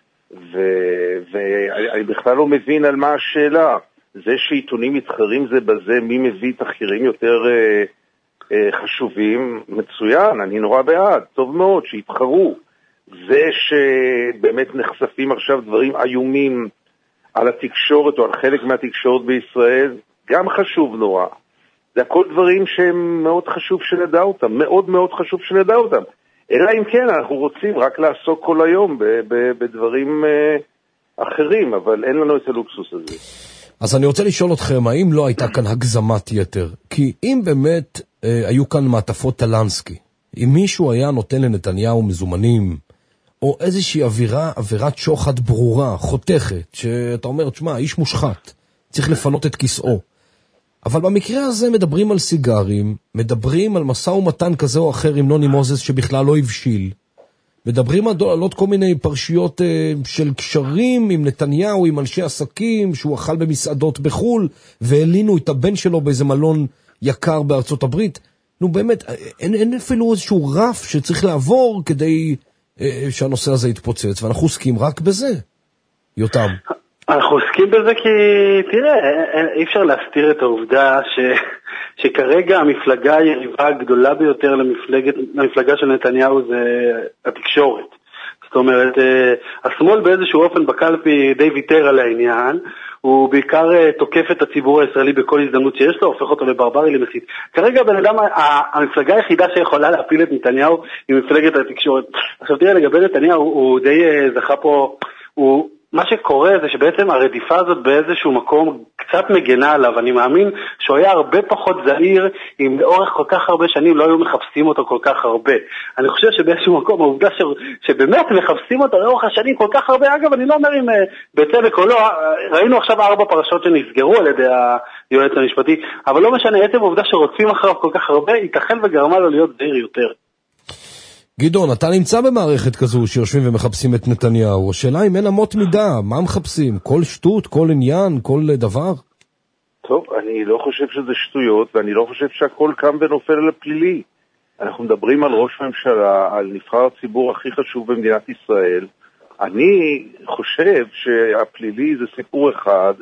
Speaker 15: ואני בכלל לא מבין על מה השאלה. זה שעיתונים מתחרים זה בזה, מי מביא תחקירים יותר,
Speaker 16: חשובים, מצוין, אני נורא בעד, טוב מאוד, שיתחרו. זה שבאמת נחשפים עכשיו דברים איומים על התקשורת או על חלק מהתקשורת בישראל, גם חשוב נורא. זה הכל דברים שהם מאוד חשוב שנדע אותם, מאוד מאוד חשוב שנדע אותם. אלא אם כן, אנחנו רוצים רק לעסוק כל היום ב- ב- בדברים uh, אחרים, אבל אין לנו את הלוקסוס הזה.
Speaker 4: אז אני רוצה לשאול אתכם, האם לא הייתה כאן הגזמת יתר? כי אם באמת אה, היו כאן מעטפות טלנסקי, אם מישהו היה נותן לנתניהו מזומנים, או איזושהי אווירה, אווירת שוחד ברורה, חותכת, שאתה אומר, תשמע, איש מושחת, צריך לפנות את כיסאו. אבל במקרה הזה מדברים על סיגרים, מדברים על מסע ומתן כזה או אחר עם נוני מוזס שבכלל לא הבשיל, מדברים על עוד כל מיני פרשיות אה, של קשרים עם נתניהו, עם אנשי עסקים, שהוא אכל במסעדות בחול, והלינו את הבן שלו באיזה מלון יקר בארצות הברית. נו באמת, אין, אין אפילו איזשהו רף שצריך לעבור כדי אה, שהנושא הזה יתפוצץ, ואנחנו עוסקים רק בזה. יותם.
Speaker 15: אנחנו עוסקים בזה כי, תראה, אי אפשר להסתיר את העובדה ש... שכרגע המפלגה היריבה הגדולה ביותר למפלגת, למפלגה של נתניהו זה התקשורת. זאת אומרת, השמאל באיזשהו אופן בקלפי די ויתר על העניין, הוא בעיקר תוקף את הציבור הישראלי בכל הזדמנות שיש לו, הופך אותו לברברי, למסית. כרגע בן אדם, המפלגה היחידה שיכולה להפיל את נתניהו היא מפלגת התקשורת. עכשיו תראה, לגבי נתניהו, הוא די זכה פה, הוא... מה שקורה זה שבעצם הרדיפה הזאת באיזשהו מקום קצת מגנה עליו. אני מאמין שהוא היה הרבה פחות זהיר אם לאורך כל כך הרבה שנים לא היו מחפשים אותו כל כך הרבה. אני חושב שבאיזשהו מקום העובדה ש... שבאמת מחפשים אותו לאורך השנים כל כך הרבה, אגב אני לא אומר אם בצדק או לא, ראינו עכשיו ארבע פרשות שנסגרו על ידי היועץ המשפטי, אבל לא משנה, עצם העובדה שרוצים אחריו כל כך הרבה ייתכן וגרמה לו להיות זהיר יותר.
Speaker 4: גדעון, אתה נמצא במערכת כזו שיושבים ומחפשים את נתניהו. השאלה אם אין אמות מידה, מה מחפשים? כל שטות, כל עניין, כל דבר?
Speaker 16: טוב, אני לא חושב שזה שטויות, ואני לא חושב שהכל קם ונופל על הפלילי. אנחנו מדברים על ראש ממשלה, על נבחר הציבור הכי חשוב במדינת ישראל. אני חושב שהפלילי זה סיפור אחד,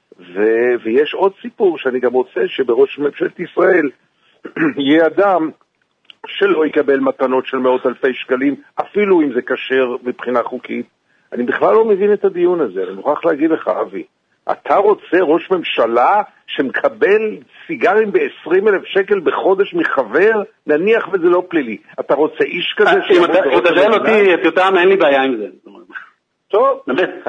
Speaker 16: ו- ויש עוד סיפור שאני גם רוצה שבראש ממשלת ישראל יהיה אדם שלא יקבל מתנות של מאות אלפי שקלים, אפילו אם זה קשר מבחינה חוקית. אני בכלל לא מבין את הדיון הזה. אני מוכרח להגיד לך, אבי, אתה רוצה ראש ממשלה שמקבל סיגרים ב-עשרים אלף שקל בחודש מחבר? נניח וזה לא פלילי. אתה רוצה איש כזה
Speaker 15: אם אתה שואל אותי, את יותם, אין לי בעיה עם זה.
Speaker 16: טוב,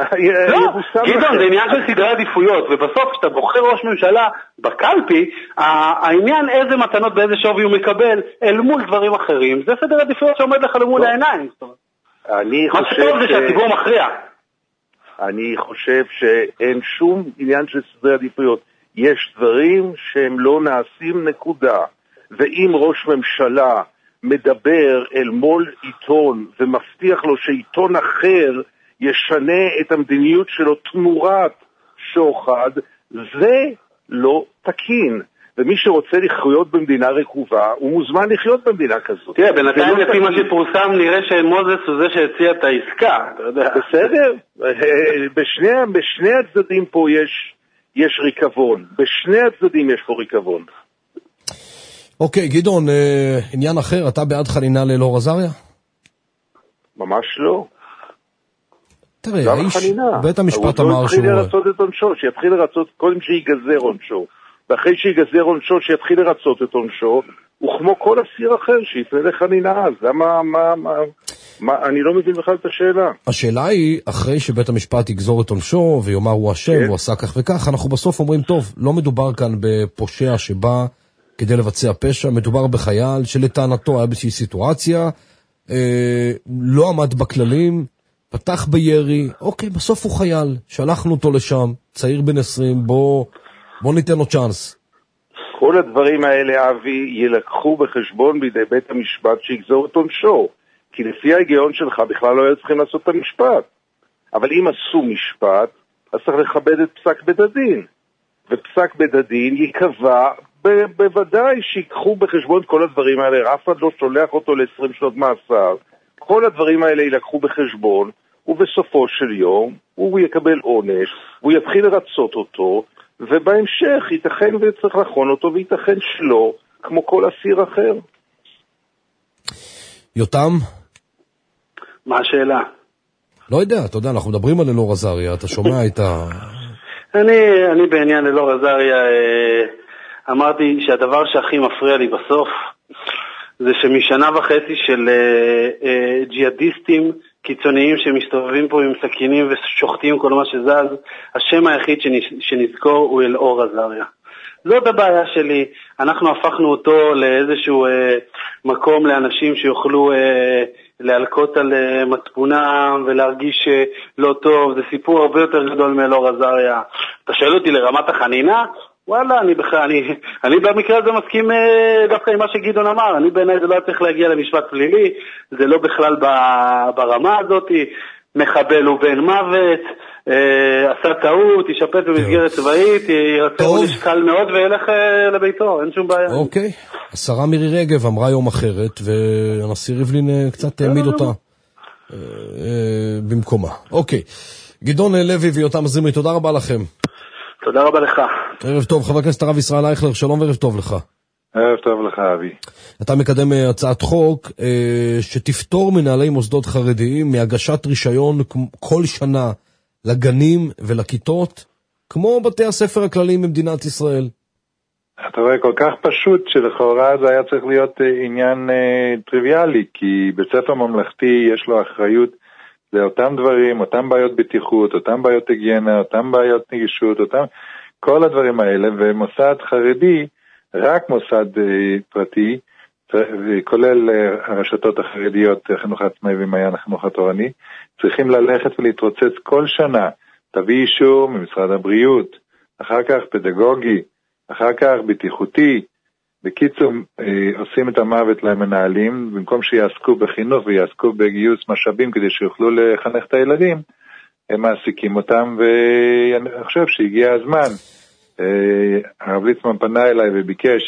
Speaker 15: גדעון, זה עניין של סדרי עדיפויות, ובסוף כשאתה בוחר ראש ממשלה בקלפי, העניין איזה מתנות באיזה שווי הוא מקבל אל מול דברים אחרים, זה סדר עדיפויות שעומד לך למול העיניים. מה שטוב זה שהציבור מכריע.
Speaker 16: אני חושב שאין שום עניין של סדרי עדיפויות. יש דברים שהם לא נעשים נקודה, ואם ראש ממשלה מדבר אל מול עיתון ומבטיח לו שעיתון אחר ישנה את המדיניות שלו תמורת שוחד, זה לא תקין. ומי שרוצה לחיות במדינה רקובה, הוא מוזמן לחיות במדינה כזאת.
Speaker 15: תראה, בינתיים לפי מה שפורסם, נראה שמוזס הוא זה שהציע את העסקה.
Speaker 16: בסדר. בשני, בשני הצדדים פה יש, יש ריקבון. בשני הצדדים יש פה ריקבון.
Speaker 4: אוקיי, גדעון, עניין אחר, אתה בעד חנינה לאלאור עזריה?
Speaker 16: ממש לא.
Speaker 4: תראה, האיש, בית המשפט אמר שהוא...
Speaker 16: הוא התחיל לרצות את עונשו, שיתחיל לרצות, קודם שיגזר עונשו. ואחרי שיגזר עונשו, שיתחיל לרצות את עונשו, וכמו כל אסיר אחר, שיפנה לחנינה. אז למה, מה, מה, מה, אני לא מבין בכלל את השאלה.
Speaker 4: השאלה היא, אחרי שבית המשפט יגזור את עונשו, ויאמר הוא אשם, כן. הוא עשה כך וכך, אנחנו בסוף אומרים, טוב, לא מדובר כאן בפושע שבא כדי לבצע פשע, מדובר בחייל שלטענתו היה באיזושהי סיטואציה, אה, לא עמד בכללים, פתח בירי, אוקיי, בסוף הוא חייל, שלחנו אותו לשם, צעיר בן עשרים, בוא, בוא ניתן לו צ'אנס.
Speaker 16: כל הדברים האלה, אבי, ילקחו בחשבון בידי בית המשפט שיגזור את עונשו, כי לפי ההיגיון שלך בכלל לא היו צריכים לעשות את המשפט. אבל אם עשו משפט, אז צריך לכבד את פסק בית הדין. ופסק בית הדין יקבע, ב- בוודאי שיקחו בחשבון כל הדברים האלה, אף אחד לא שולח אותו ל-עשרים שנות מאסר, כל הדברים האלה ילקחו בחשבון, ובסופו של יום הוא יקבל עונש, הוא יתחיל לרצות אותו, ובהמשך ייתכן וצריך לחון אותו, וייתכן שלא, כמו כל אסיר אחר.
Speaker 4: יותם?
Speaker 15: מה השאלה?
Speaker 4: לא יודע, אתה יודע, אנחנו מדברים על אלאור עזריה, אתה שומע את ה...
Speaker 15: אני, אני בעניין אלאור עזריה אמרתי שהדבר שהכי מפריע לי בסוף זה שמשנה וחצי של ג'יהאדיסטים קיצוניים שמסתובבים פה עם סכינים ושוחטים כל מה שזז, השם היחיד שנזכור הוא אלאור עזריה. זאת הבעיה שלי, אנחנו הפכנו אותו לאיזשהו אה, מקום לאנשים שיוכלו אה, להלקות על אה, מצפונם ולהרגיש אה, לא טוב, זה סיפור הרבה יותר גדול מאלאור עזריה. אתה שואל אותי לרמת החנינה? וואלה, אני, בכלל, אני, אני במקרה הזה מסכים אה, דווקא עם מה שגדעון אמר, אני בעיניי זה לא צריך להגיע למשפט פלילי, זה לא בכלל ב, ברמה הזאת, מחבל הוא בן מוות, אה, עשה טעות, ישפט במסגרת צבאית, ירצה עונש קל מאוד וילך אה, לביתו, אין שום בעיה.
Speaker 4: אוקיי, השרה מירי רגב אמרה יום אחרת, והנשיא ריבלין קצת העמיד אותה אה, אה, במקומה. אוקיי, גדעון לוי ויותם זמרי, תודה רבה לכם.
Speaker 15: תודה רבה לך.
Speaker 4: ערב טוב, חבר הכנסת הרב ישראל אייכלר, שלום וערב טוב לך.
Speaker 17: ערב טוב לך, אבי.
Speaker 4: אתה מקדם הצעת חוק אה, שתפתור מנהלי מוסדות חרדיים מהגשת רישיון כל שנה לגנים ולכיתות, כמו בתי הספר הכלליים במדינת ישראל.
Speaker 17: אתה רואה, כל כך פשוט שלכאורה זה היה צריך להיות עניין אה, טריוויאלי, כי בית ספר ממלכתי יש לו אחריות לאותם דברים, אותם בעיות בטיחות, אותם בעיות היגיינה, אותם בעיות נגישות, אותם, כל הדברים האלה, ומוסד חרדי, רק מוסד אה, פרטי, כולל אה, הרשתות החרדיות, החינוך העצמאי ומעיין החינוך התורני, צריכים ללכת ולהתרוצץ כל שנה, תביא אישור ממשרד הבריאות, אחר כך פדגוגי, אחר כך בטיחותי, בקיצור, אה, עושים את המוות למנהלים, במקום שיעסקו בחינוך ויעסקו בגיוס משאבים כדי שיוכלו לחנך את הילדים, הם מעסיקים אותם, ואני חושב שהגיע הזמן, הרב ליצמן פנה אליי וביקש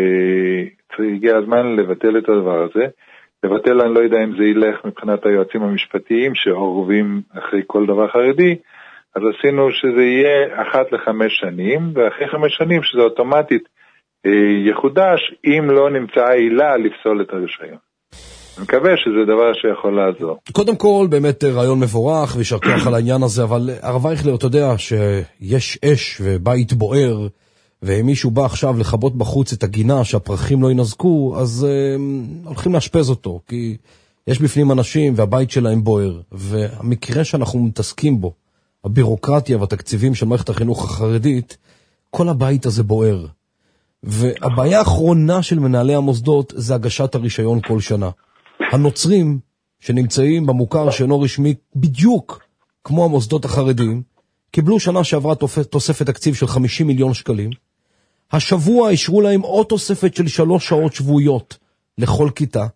Speaker 17: שהגיע הזמן לבטל את הדבר הזה, לבטל אני לא יודע אם זה ילך מבחינת היועצים המשפטיים שעורבים אחרי כל דבר חרדי, אז עשינו שזה יהיה אחת לחמש שנים, ואחרי חמש שנים שזה אוטומטית יחודש, אם לא נמצאה עילה לפסול את הרישיון. אני מקווה שזה דבר שיכול לעזור.
Speaker 4: קודם כל, באמת רעיון מבורך, וישר כוח על העניין הזה, אבל הרב אייכלר, אתה יודע שיש אש ובית בוער, ואם מישהו בא עכשיו לחבות בחוץ את הגינה, שהפרחים לא ינזקו, אז um, הולכים להשפז אותו, כי יש בפנים אנשים והבית שלהם בוער, והמקרה שאנחנו מתעסקים בו, הבירוקרטיה והתקציבים של מערכת החינוך החרדית, כל הבית הזה בוער. והבעיה האחרונה של מנהלי המוסדות זה הגשת הרישיון כל שנה. הנוצרים שנמצאים במוכר שאינו רשמי בדיוק כמו המוסדות החרדיים, קיבלו שנה שעברה תוספת תקציב של חמישים מיליון שקלים. השבוע אישרו להם עוד תוספת של שלוש שעות שבועיות לכל כיתה.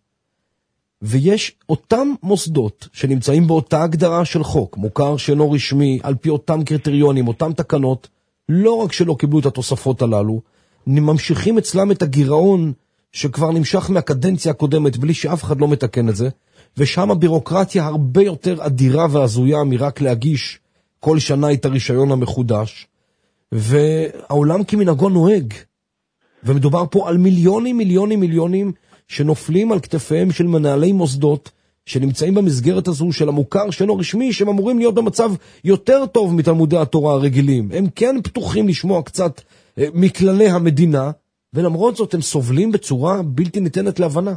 Speaker 4: ויש אותם מוסדות שנמצאים באותה הגדרה של חוק, מוכר שאינו רשמי, על פי אותם קריטריונים, אותם תקנות, לא רק שלא קיבלו את התוספות הללו, ממשיכים אצלם את הגירעון שכבר נמשך מהקדנציה הקודמת בלי שאף אחד לא מתקן את זה, ושם הבירוקרטיה הרבה יותר אדירה והזויה מרק להגיש כל שנה את הרישיון המחודש, והעולם כמנהגו נוהג, ומדובר פה על מיליונים מיליונים מיליונים שנופלים על כתפיהם של מנהלי מוסדות שנמצאים במסגרת הזו של המוכר שאינו רשמי, שהם אמורים להיות במצב יותר טוב מתלמודי התורה הרגילים. הם כן פתוחים לשמוע קצת מכללי המדינה, ולמרות זאת הם סובלים בצורה בלתי ניתנת להבנה.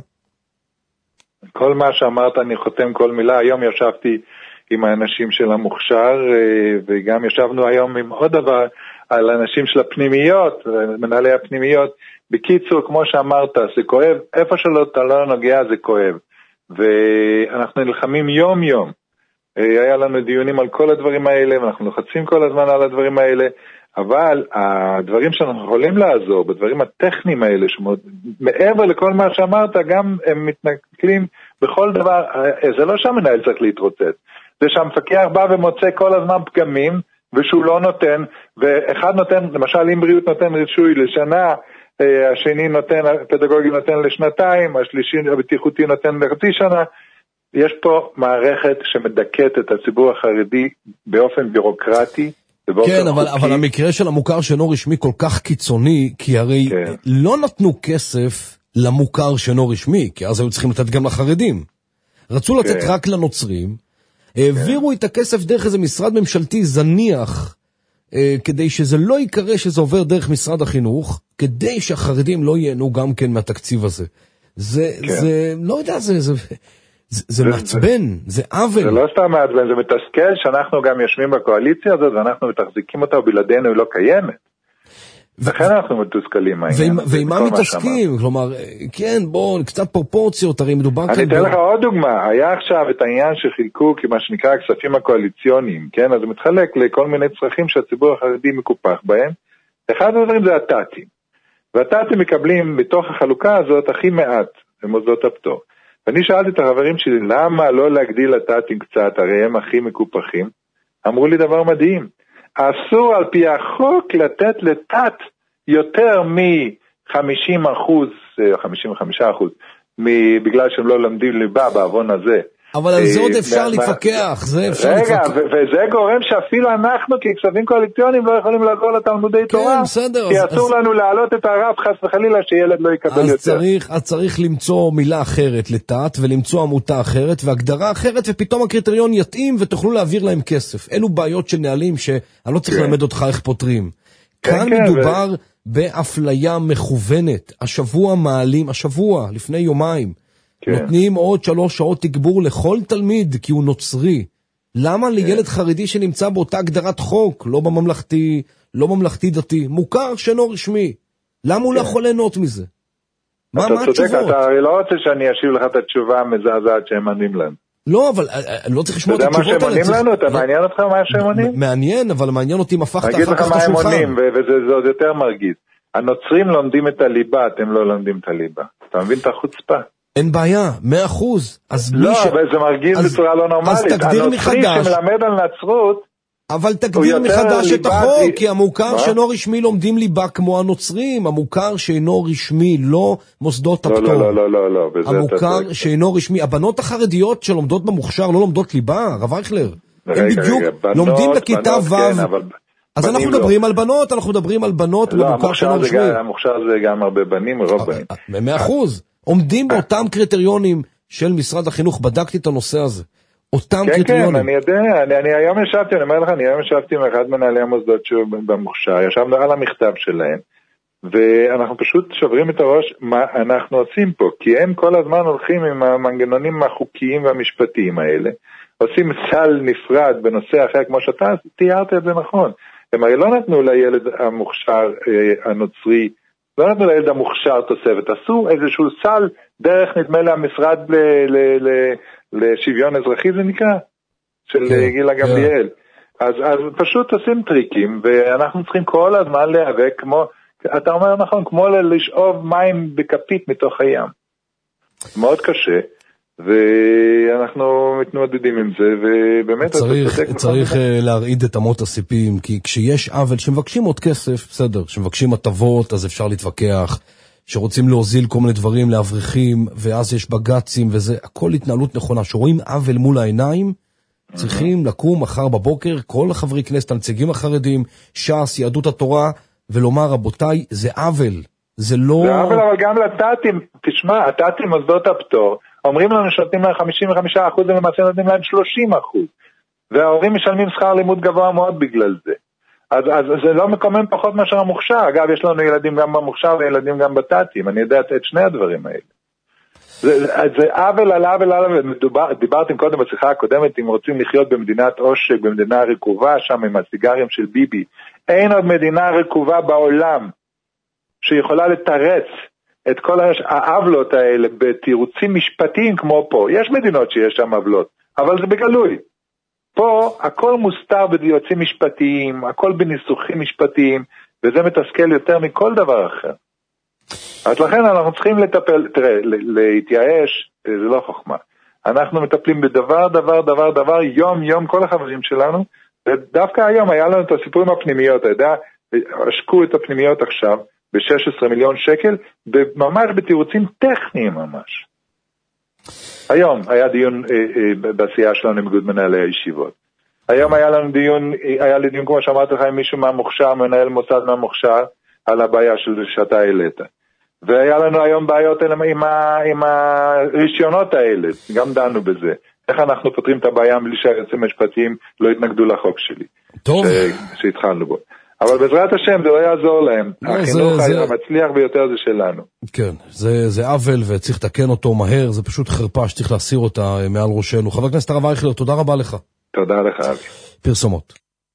Speaker 17: כל מה שאמרת אני חותם כל מילה. היום ישבתי עם האנשים של המוכשר, וגם ישבנו היום עם עוד דבר על אנשים של הפנימיות, מנהלי הפנימיות. בקיצור, כמו שאמרת, זה כואב, איפה שלא אתה לא נוגע זה כואב, ואנחנו נלחמים יום יום. היה לנו דיונים על כל הדברים האלה, ואנחנו לוחצים כל הזמן על הדברים האלה, אבל הדברים שאנחנו יכולים לעזור, בדברים הטכניים האלה, מעבר לכל מה שאמרת, גם הם מתנכלים בכל דבר. זה לא שהמנהל צריך להתרוצץ, זה שהמפקח בא ומוצא כל הזמן פגמים, ושהוא לא נותן, ואחד נותן, למשל אם בריאות נותן רישוי לשנה, השני נותן, הפדגוגי נותן לשנתיים, השלישי הבטיחותי נותן לחצי שנה. יש פה מערכת שמדכאת את הציבור החרדי באופן בירוקרטי,
Speaker 4: כן, אבל, אבל המקרה של המוכר שאינו רשמי כל כך קיצוני, כי הרי כן. לא נתנו כסף למוכר שאינו רשמי, כי אז היו צריכים לתת גם לחרדים. רצו לתת כן. רק לנוצרים, העבירו כן. את הכסף דרך איזה משרד ממשלתי זניח, כדי שזה לא יקרה שזה עובר דרך משרד החינוך, כדי שהחרדים לא ייהנו גם כן מהתקציב הזה. זה, כן. זה, לא יודע, זה, זה, זה, זה מעצבן, זה עוול.
Speaker 17: זה לא סתם מעצבן, זה מתסכל שאנחנו גם יושבים בקואליציה הזאת, ואנחנו מתחזיקים אותה, ובלעדינו היא לא קיימת. לכן אנחנו מתוסכלים העניין.
Speaker 4: ועם מה מתעסקים? כלומר, כן, בואו, קצת פרופורציות, הרי מדובר כאן...
Speaker 17: אני אתן לך עוד דוגמה, היה עכשיו את העניין שחילקו, מה שנקרא הכספים הקואליציוניים, כן? אז זה מתחלק לכל מיני צרכים שהציבור החרדי מקופח בהם. אחד הדברים זה התתים. והתתים מקבלים בתוך החלוקה הזאת הכי מעט במוסדות הפטור. ואני שאלתי את החברים שלי, למה לא להגדיל התתים קצת, הרי הם הכי מקופחים? אמרו לי דבר מדהים. אסור על פי החוק לתת לתת יותר מ-חמישים אחוז, חמישים וחמישה אחוז, בגלל שהם לא לומדים ליבה בעוון הזה.
Speaker 4: אבל על זה עוד אפשר לפקח, זה אפשר לפקח.
Speaker 17: רגע, וזה גורם שאפילו אנחנו ככספים קואליציוניים לא יכולים לעזור לתלמודי תורה.
Speaker 4: כן, בסדר.
Speaker 17: כי אסור לנו להעלות את הרב חס וחלילה שילד לא יקבל יותר.
Speaker 4: אז צריך למצוא מילה אחרת לתת, ולמצוא עמותה אחרת, והגדרה אחרת, ופתאום הקריטריון יתאים, ותוכלו להעביר להם כסף. אלו בעיות של נהלים שאני לא צריך ללמד אותך איך פותרים. כאן מדובר באפליה מכוונת. השבוע מעלים, השבוע, לפני יומיים, כן. נותנים עוד שלוש שעות תגבור לכל תלמיד כי הוא נוצרי. למה כן. לילד חרדי שנמצא באותה הגדרת חוק, לא בממלכתי, לא ממלכתי דתי, מוכר שאינו רשמי? למה כן. הוא לא יכול ליהנות מזה? מה, מה
Speaker 17: צודק,
Speaker 4: התשובות?
Speaker 17: אתה לא רוצה שאני אשיב לך את התשובה המזעזעת שהם עונים להם.
Speaker 4: לא, אבל לא צריך לשמוע את התשובות האלה.
Speaker 17: אתה יודע מה שהם עונים לנו? אתה מעניין אותך מה שהם עונים?
Speaker 4: מעניין, אבל מעניין אותי אם הפכת
Speaker 17: אחר כך את השולחן. אגיד לך מה הם עונים, וזה עוד יותר מרגיז. הנוצרים לומדים את הליבה, אתם לא לומדים את הליבה. אתה מבין את החוצפה?
Speaker 4: אין בעיה, מאה אחוז.
Speaker 17: לא, ש... אבל זה מרגיז אז, בצורה לא נורמלית.
Speaker 4: אז תגדיר מחדש.
Speaker 17: הנוצרי שמלמד על נצרות,
Speaker 4: אבל תגדיר מחדש את החוק, כי המוכר שאינו רשמי לומדים ליבה כמו הנוצרים, המוכר שאינו רשמי, לא מוסדות הפטור.
Speaker 17: לא, לא, לא, לא, לא.
Speaker 4: המוכר שאינו רשמי, הבנות החרדיות שלומדות במוכשר לא לומדות ליבה, הרב אייכלר. הם בדיוק לומדים בכיתה ו'. אז אנחנו מדברים על בנות, אנחנו מדברים על בנות במוכר שאינו רשמי.
Speaker 17: המוכשר זה גם הרבה בנים, רוב בנים.
Speaker 4: מאה אחוז. עומדים באותם קריטריונים של משרד החינוך, בדקתי את הנושא הזה. אותם
Speaker 17: כן,
Speaker 4: קריטריונים.
Speaker 17: כן, אני יודע, אני, אני היום ישבתי, אני אומר לך, אני היום ישבתי עם אחד מנהלי המוסדות במוכשר, ישבנו על המכתב שלהם, ואנחנו פשוט שוברים את הראש מה אנחנו עושים פה, כי הם כל הזמן הולכים עם המנגנונים החוקיים והמשפטיים האלה, עושים סל נפרד בנושא אחר, כמו שאתה תיארת את זה נכון. הם הרי לא נתנו לילד המוכשר אה, הנוצרי, לא נתנו לילד המוכשר תוספת, עשו איזשהו סל דרך נדמה לי המשרד ל, ל, ל, לשוויון אזרחי זה נקרא, של כן, גילה גמליאל. כן. אז, אז פשוט עושים טריקים, ואנחנו צריכים כל הזמן להיאבק, כמו, אתה אומר נכון, כמו לשאוב מים בכפית מתוך הים. מאוד קשה, ואנחנו מתמודדים עם זה, ובאמת...
Speaker 4: צריך, צריך להרעיד את אמות הסיפים, כי כשיש עוול, שמבקשים עוד כסף, בסדר, שמבקשים הטבות, אז אפשר להתווכח, שרוצים להוזיל כל מיני דברים לאברכים, ואז יש בגצים, וזה, הכל התנהלות נכונה, שרואים עוול מול העיניים, צריכים לקום מחר בבוקר, כל החברי כנסת, הנציגים החרדים, ש"ס, יהדות התורה, ולומר, רבותיי, זה עוול, זה לא...
Speaker 17: זה עוול, אבל גם לתתים, תשמע, התתים מוסדות הפטור, אומרים לנו שנותנים להם חמישים וחמישה אחוז, ולמעשה נותנים להם שלושים אחוז, וההורים משלמים שכר לימוד גבוה מאוד בגלל זה. אז, אז זה לא מקומם פחות מאשר המוכשר. אגב, יש לנו ילדים גם במוכשר וילדים גם בתתים, אני יודע את שני הדברים האלה. זה, זה עוול על עוול על עוול, דיברתם קודם בשיחה הקודמת, אם רוצים לחיות במדינת עושק, במדינה רקובה, שם עם הסיגרים של ביבי, אין עוד מדינה רקובה בעולם, שיכולה לתרץ את כל העוולות האלה בתירוצים משפטיים כמו פה. יש מדינות שיש שם עוולות, אבל זה בגלוי. פה הכל מוסתר ביועצים משפטיים, הכל בניסוחים משפטיים, וזה מתסכל יותר מכל דבר אחר. אז לכן אנחנו צריכים לטפל, תראה, להתייאש, זה לא חוכמה. אנחנו מטפלים בדבר, דבר, דבר, דבר, יום, יום, כל החברים שלנו, ודווקא היום היה לנו את הסיפורים הפנימיות, אתה יודע, השקו את הפנימיות עכשיו, ב-שש עשרה מיליון שקל, ממש בתירוצים טכניים ממש. היום היה דיון אה, אה, בעשייה שלנו עם איגוד מנהלי הישיבות. היום היה לנו דיון, היה לי דיון, כמו שאמרתי לך, עם מישהו מהמוכשר, מנהל מוסד מהמוכשר, על הבעיה של שאתה העלית. והיה לנו היום בעיות עם, עם, עם הרישיונות האלה, גם דנו בזה. איך אנחנו פותרים את הבעיה בלי שהיועצים המשפטיים לא התנגדו לחוק שלי.
Speaker 4: טוב.
Speaker 17: ש... שהתחלנו בו. אבל בעזרת השם זה לא יעזור להם. החינוך המצליח ביותר זה שלנו.
Speaker 4: כן, זה, זה עוול וצריך לתקן אותו מהר, זה פשוט חרפה שצריך להסיר אותה מעל ראשנו. חבר הכנסת הרב אייכלר, תודה רבה לך.
Speaker 17: תודה לך, אבי.
Speaker 4: פרסומות.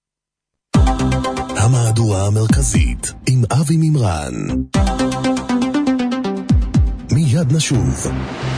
Speaker 12: המהדורה המרכזית עם אבי מימרן. מיד נשוב.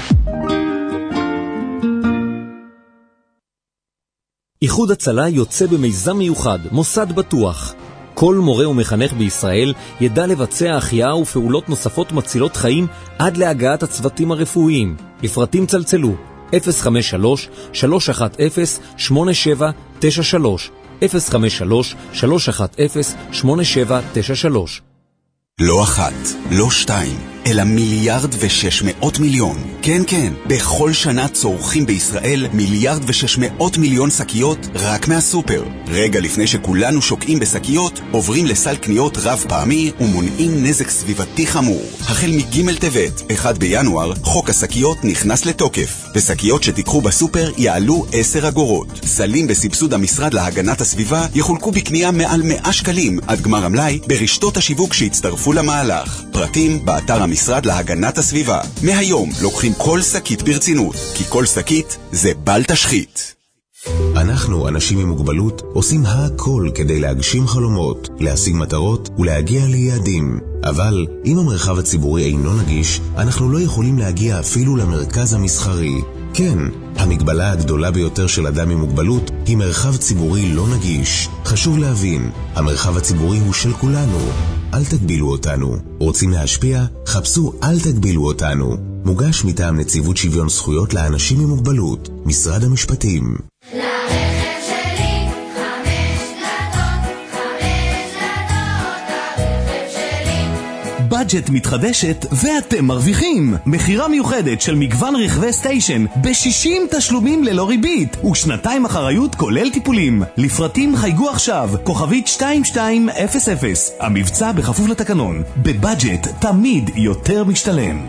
Speaker 9: איחוד הצלה יוצא במיזם מיוחד, מוסד בטוח. כל מורה ומחנך בישראל ידע לבצע החייאה ופעולות נוספות מצילות חיים עד להגעת הצוותים הרפואיים. לפרטים צלצלו אפס חמש שלוש שלוש אחת אפס שמונה שבע תשע שלוש אפס חמש שלוש שלוש אחת אפס שמונה שבע תשע שלוש.
Speaker 18: לא אחת, לא שתיים, אלא מיליארד ושש מאות מיליון. כן, כן, בכל שנה צורכים בישראל מיליארד ושש מאות מיליון שקיות רק מהסופר. רגע לפני שכולנו שוקעים בשקיות, עוברים לסל קניות רב פעמי ומונעים נזק סביבתי חמור. החל מג' טבת, אחד בינואר, חוק השקיות נכנס לתוקף. ושקיות שתיקחו בסופר יעלו עשר אגורות. סלים בסבסוד המשרד להגנת הסביבה יחולקו בקנייה מעל מאה שקלים עד גמר המלאי ברשתות השיווק שהצטרפו למהלך. פרטים באתר המשרד להגנת הסביבה. מהיום לוקחים כל שקית ברצינות, כי כל שקית זה בל תשחית.
Speaker 19: אנחנו, אנשים עם מוגבלות, עושים הכל כדי להגשים חלומות, להשיג מטרות ולהגיע ליעדים. אבל אם המרחב הציבורי אינו נגיש, אנחנו לא יכולים להגיע אפילו למרכז המסחרי. כן, המגבלה הגדולה ביותר של אדם עם מוגבלות היא מרחב ציבורי לא נגיש. חשוב להבין, המרחב הציבורי הוא של כולנו. אל תגבילו אותנו. רוצים להשפיע? חפשו אל תגבילו אותנו. מוגש מטעם נציבות שוויון זכויות לאנשים עם מוגבלות, משרד המשפטים.
Speaker 20: לרכב שלי חמש דלתות, חמש דלתות, הרכב שלי.
Speaker 3: בדג'ט מתחדשת ואתם מרוויחים. מחירה מיוחדת של מגוון רכבי סטיישן ב-שישים תשלומים ללא ריבית ושנתיים אחריות כולל טיפולים. לפרטים חייגו עכשיו, כוכבית שתיים שתיים אפס אפס. המבצע בכפוף לתקנון. בבדג'ט תמיד יותר משתלם.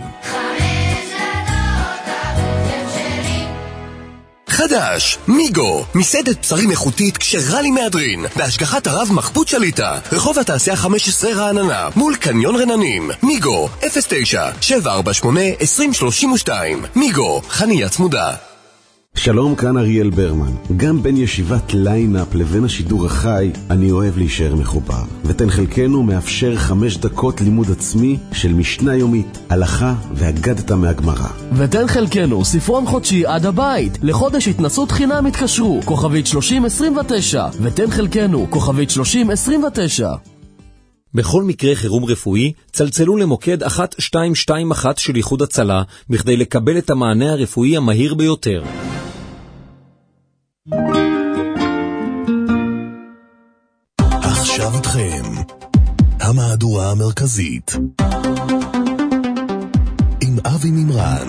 Speaker 12: חדש, מיגו, מסעדת בשרים איכותית כשרה לי מהדרין, בהשגחת הרב מחפות שליטה, רחוב התעשייה חמש עשרה רעננה, מול קניון רננים. מיגו, אפס תשע שבע ארבע שמונה עשרים שלושים ושתיים. מיגו, חניה צמודה.
Speaker 21: שלום, כאן אריאל ברמן. גם בין ישיבת ליינאפ לבין השידור החי, אני אוהב להישאר מחובר. ותן חלקנו מאפשר חמש דקות לימוד עצמי של משנה יומית, הלכה והגדת מהגמרא.
Speaker 8: ותן חלקנו ספרון חודשי עד הבית. לחודש התנסות חינם התקשרו, כוכבית שלושים עשרים ותשע. ותן חלקנו, כוכבית שלושים עשרים ותשע.
Speaker 9: בכל מקרה חירום רפואי, צלצלו למוקד אחת שתיים שתיים אחת של איחוד הצלה, בכדי לקבל את המענה הרפואי המהיר ביותר.
Speaker 12: עכשיו איתכם, המהדורה המרכזית, עם אבי מימרן.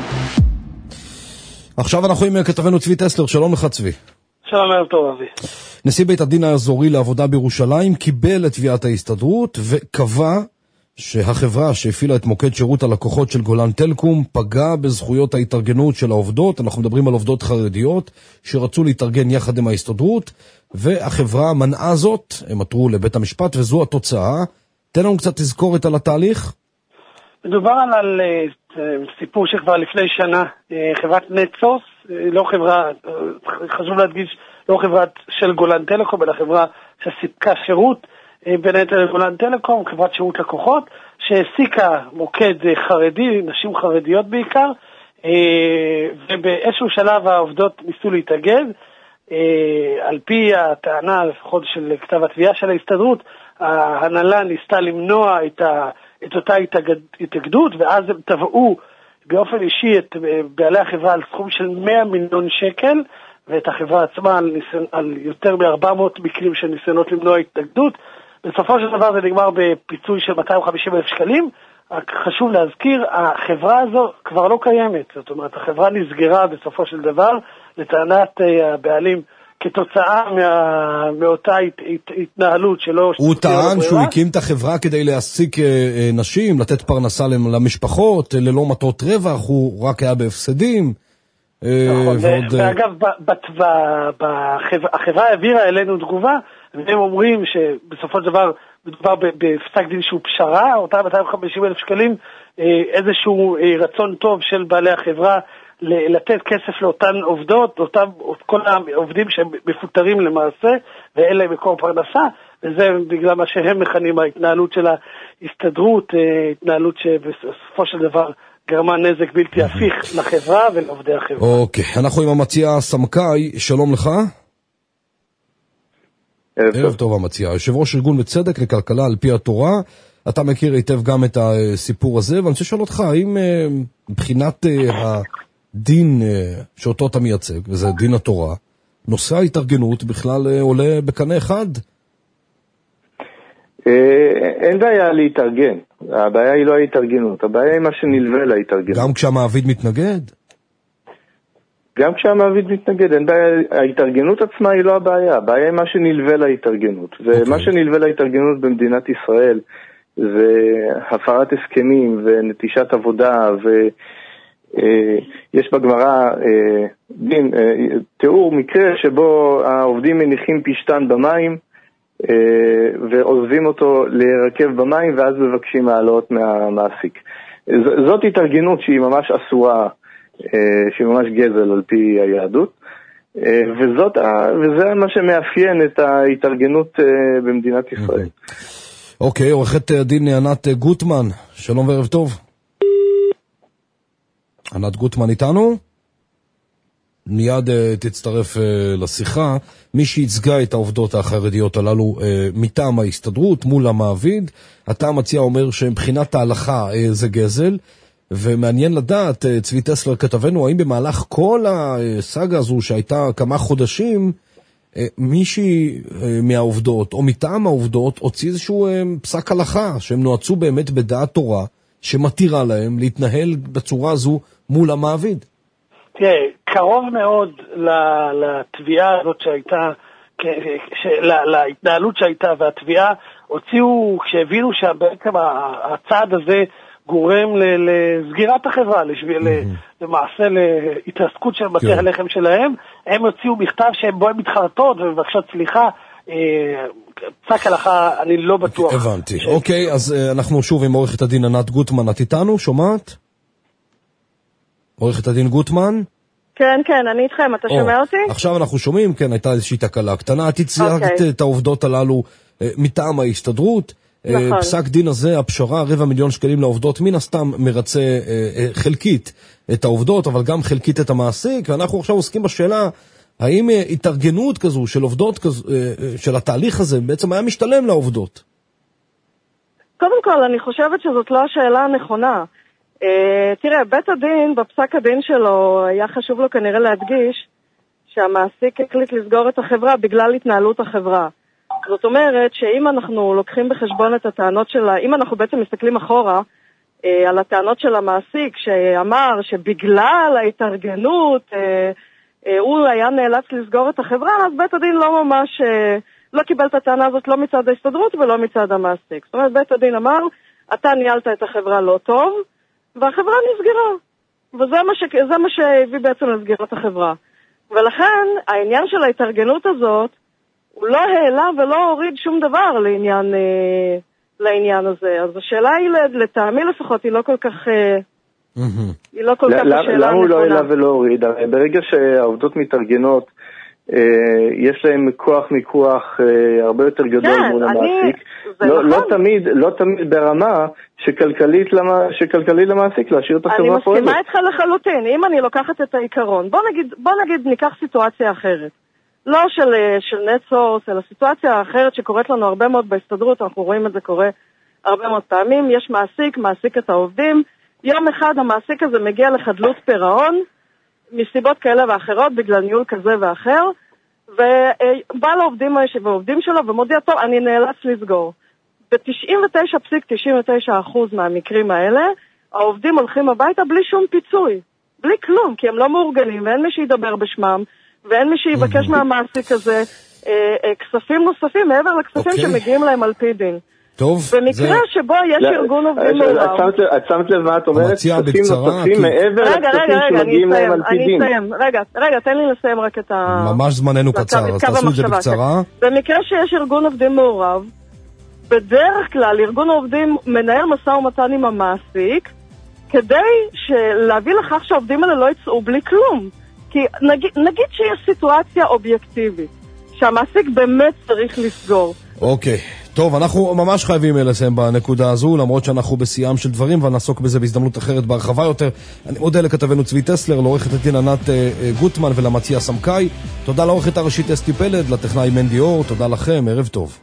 Speaker 4: עכשיו אנחנו עם כתבנו צבי טסלר, שלום לך צבי.
Speaker 22: שלום ערב טוב אבי.
Speaker 4: נשיא בית הדין האזורי לעבודה בירושלים קיבל את תביעת ההסתדרות וקבע שהחברה שהפעילה את מוקד שירות הלקוחות של גולן טלקום פגעה בזכויות ההתארגנות של העובדות. אנחנו מדברים על עובדות חרדיות שרצו להתארגן יחד עם ההסתדרות, והחברה מנעה זאת, הם עתרו לבית המשפט וזו התוצאה. תן לנו קצת תזכורת על התהליך.
Speaker 22: מדובר על, על סיפור שכבר לפני שנה, חברת נטסוס, לא חברה, חשוב להדגיש, לא חברת של גולן טלקום, אלא חברה שסיפקה שירות בין היתר לגולן טלקום, חברת שירות לקוחות, שהעסיקה מוקד חרדי, נשים חרדיות בעיקר, ובאיזשהו שלב העובדות ניסו להתאגד, על פי הטענה לפחות של כתב התביעה של ההסתדרות, ההנהלה ניסתה למנוע את, ה, את אותה התאגדות, ואז הם טבעו באופן אישי את בעלי החברה על סכום של מאה מיליון שקל, ואת החברה עצמה על, ניסיון, על יותר מ-ארבע מאות מקרים של ניסיונות למנוע התאגדות. בסופו של דבר זה נגמר בפיצוי של מאתיים וחמישים אלף שקלים. רק חשוב להזכיר, החברה הזו כבר לא קיימת. זאת אומרת, החברה נסגרה בסופו של דבר, לטענת הבעלים כתוצאה מה, מאותה הת, הת, התנהלות שלו.
Speaker 4: הוא טען שהוא הקים את החברה כדי להעסיק נשים, לתת פרנסה למשפחות, ללא מטרות רווח, הוא רק היה בהפסדים.
Speaker 22: נכון, ואגב, החברה העבירה אלינו תגובה, והם אומרים שבסופו של דבר מדובר בפסק דין שהוא פשרה, אותם מאתיים וחמישים אלף שקלים, איזשהו רצון טוב של בעלי החברה לתת כסף לאותן עובדות, אותם, כל העובדים שהם מפוטרים למעשה, ואין להם מקור פרנסה, וזה בגלל מה שהם מכנים ההתנהלות של ההסתדרות, התנהלות שבסופו של דבר גרמה נזק בלתי הפיך לחברה ולעובדי החברה.
Speaker 4: אוקיי, אנחנו עם המציע סמקאי, שלום לך. ערב טוב המציע, יושב ראש ארגון בצדק לכלכלה על פי התורה, אתה מכיר היטב גם את הסיפור הזה, ואני רוצה לשאול אותך, האם מבחינת הדין שאותו אתה מייצג, וזה דין התורה, נושא ההתארגנות בכלל עולה בקנה אחד?
Speaker 2: אין בעיה להתארגן, הבעיה היא לא ההתארגנות, הבעיה היא מה שנלווה להתארגנות.
Speaker 4: גם כשהמעביד מתנגד?
Speaker 2: גם כשהמעביד מתנגד, אין בעיה, ההתארגנות עצמה היא לא הבעיה, הבעיה היא מה שנלווה להתארגנות, ומה שנלווה להתארגנות במדינת ישראל זה הפרת הסכמים ונטישת עבודה, ויש בגמרא דין, תיאור מקרה שבו העובדים מניחים פשטן במים, ועוזבים אותו להירקב במים ואז מבקשים העלות מהמעסיק. זאת התארגנות שהיא ממש אסורה, שהיא ממש גזל על פי היהדות, וזאת, וזה מה שמאפיין את ההתארגנות במדינת ישראל.
Speaker 4: אוקיי, עורכת הדין ענת גוטמן, שלום וערב טוב. ענת גוטמן איתנו? מיד uh, תצטרף uh, לשיחה. מי שייצגה את העובדות החרדיות הללו uh, מטעם ההסתדרות מול המעביד, אתה המציע אומר שמבחינת ההלכה uh, זה גזל, ומעניין לדעת, uh, צבי טסלר כתבנו, האם במהלך כל הסאגה הזו שהייתה כמה חודשים, uh, מישהי uh, מהעובדות או מטעם העובדות הוציא איזשהו uh, פסק הלכה, שהם נועצו באמת בדעת תורה, שמתירה להם להתנהל בצורה הזו מול המעביד.
Speaker 22: תראה, קרוב מאוד לתביעה הזאת שהייתה, להתנהלות שהייתה, והתביעה הוציאו, כשהבינו שבעצם הצעד הזה גורם לסגירת החברה, למעשה להתעסקות של בתי הלחם שלהם, הם הוציאו מכתב שהם בו הם מתחרטות ומבקשות סליחה, פסק הלכה, אני לא בטוח.
Speaker 4: הבנתי, אוקיי, אז אנחנו שוב עם עורכת הדין ענת גוטמן, את איתנו, שומעת? עורכת הדין גוטמן?
Speaker 5: כן, כן, אני איתכם, אתה שומע אותי?
Speaker 4: עכשיו אנחנו שומעים, כן, הייתה איזושהי תקלה קטנה, את הציירת את העובדות הללו מטעם ההסתדרות, פסק דין הזה, הפשרה, רבע מיליון שקלים לעובדות, מן הסתם מרצה חלקית את העובדות, אבל גם חלקית את המעסיק, ואנחנו עכשיו עוסקים בשאלה, האם התארגנות כזו של עובדות, של התהליך הזה, בעצם היה משתלם לעובדות?
Speaker 5: קודם כל, אני חושבת שזאת לא השאלה הנכונה. Uh, תראה, בית הדין, בפסק הדין שלו, היה חשוב לו כנראה להדגיש שהמעסיק החליט לסגור את החברה בגלל התנהלות החברה. זאת אומרת שאם אנחנו לוקחים בחשבון את הטענות שלה, אם אנחנו בעצם מסתכלים אחורה uh, על הטענות של המעסיק שאמר שבגלל ההתארגנות uh, uh, הוא היה נאלץ לסגור את החברה, אז בית הדין לא ממש, uh, לא קיבל את הטענה הזאת לא מצד ההסתדרות ולא מצד המעסיק. זאת אומרת, בית הדין אמר, אתה ניהלת את החברה לא טוב, והחברה נסגרה, וזה מה, ש... זה מה שהביא בעצם לסגירת החברה. ולכן, העניין של ההתארגנות הזאת, הוא לא העלה ולא הוריד שום דבר לעניין, אה, לעניין הזה. אז השאלה היא, לטעמי לפחות, היא לא כל כך, אה, היא לא כל כך השאלה הנכונה.
Speaker 2: למה הוא לא העלה ולא הוריד? ברגע שהעובדות מתארגנות, יש להם כוח מכוח הרבה יותר גדול מול המעסיק. לא תמיד, לא תמיד ברמה שכלכלית למעסיק להשאיר את החברה פועלת.
Speaker 5: אני מסכימה איתך לחלוטין. אם אני לוקחת את העיקרון, בוא נגיד, בוא נגיד ניקח סיטואציה אחרת. לא של, של נטסורס, אלא סיטואציה אחרת שקורית לנו הרבה מאוד בהסתדרות, אנחנו רואים את זה קורה הרבה מאוד פעמים. יש מעסיק, מעסיק את העובדים. יום אחד המעסיק הזה מגיע לחדלות פירעון, מסיבות כאלה ואחרות, בגלל ניהול כזה ואחר, ובא לעובדים והעובדים שלו ומודיע, טוב, אני נאלץ לסגור. ב-תשעים ותשע נקודה תשעים ותשע אחוז מהמקרים האלה, העובדים הולכים הביתה בלי שום פיצוי, בלי כלום, כי הם לא מאורגנים, ואין מי שידבר בשמם, ואין מי שיבקש מהמעסיק הזה אה, אה, כספים נוספים מעבר לכספים okay. שמגיעים להם על פי דין.
Speaker 4: טוב,
Speaker 5: במקרה
Speaker 4: זה...
Speaker 5: שבו יש ארגון עובדים מעורב.
Speaker 2: את שמת לב מה את אומרת? כספים נוספים מעבר לכספים שמגיעים להם על פי דין.
Speaker 5: רגע, רגע, תן לי לסיים רק את ה...
Speaker 4: ממש זמננו קצר, אז תעשו את זה בקצרה.
Speaker 5: במקרה שיש ארגון עובדים מעורב, בדרך כלל ארגון העובדים מנהל משא ומתן עם המעסיק, כדי להביא לכך שהעובדים האלה לא יצאו בלי כלום. כי נגיד, נגיד שיש סיטואציה אובייקטיבית, שהמעסיק באמת צריך לסגור.
Speaker 4: אוקיי. טוב, אנחנו ממש חייבים לסיים בנקודה הזו, למרות שאנחנו בשיאם של דברים, ונעסוק בזה בהזדמנות אחרת בהרחבה יותר. אני מודה לכתבנו צבי טסלר, לעורכת הדין ענת גוטמן ולמציע סמקאי. תודה לעורכת הראשית אסתי פלד, לטכנאי מנדי אור, תודה לכם, ערב טוב.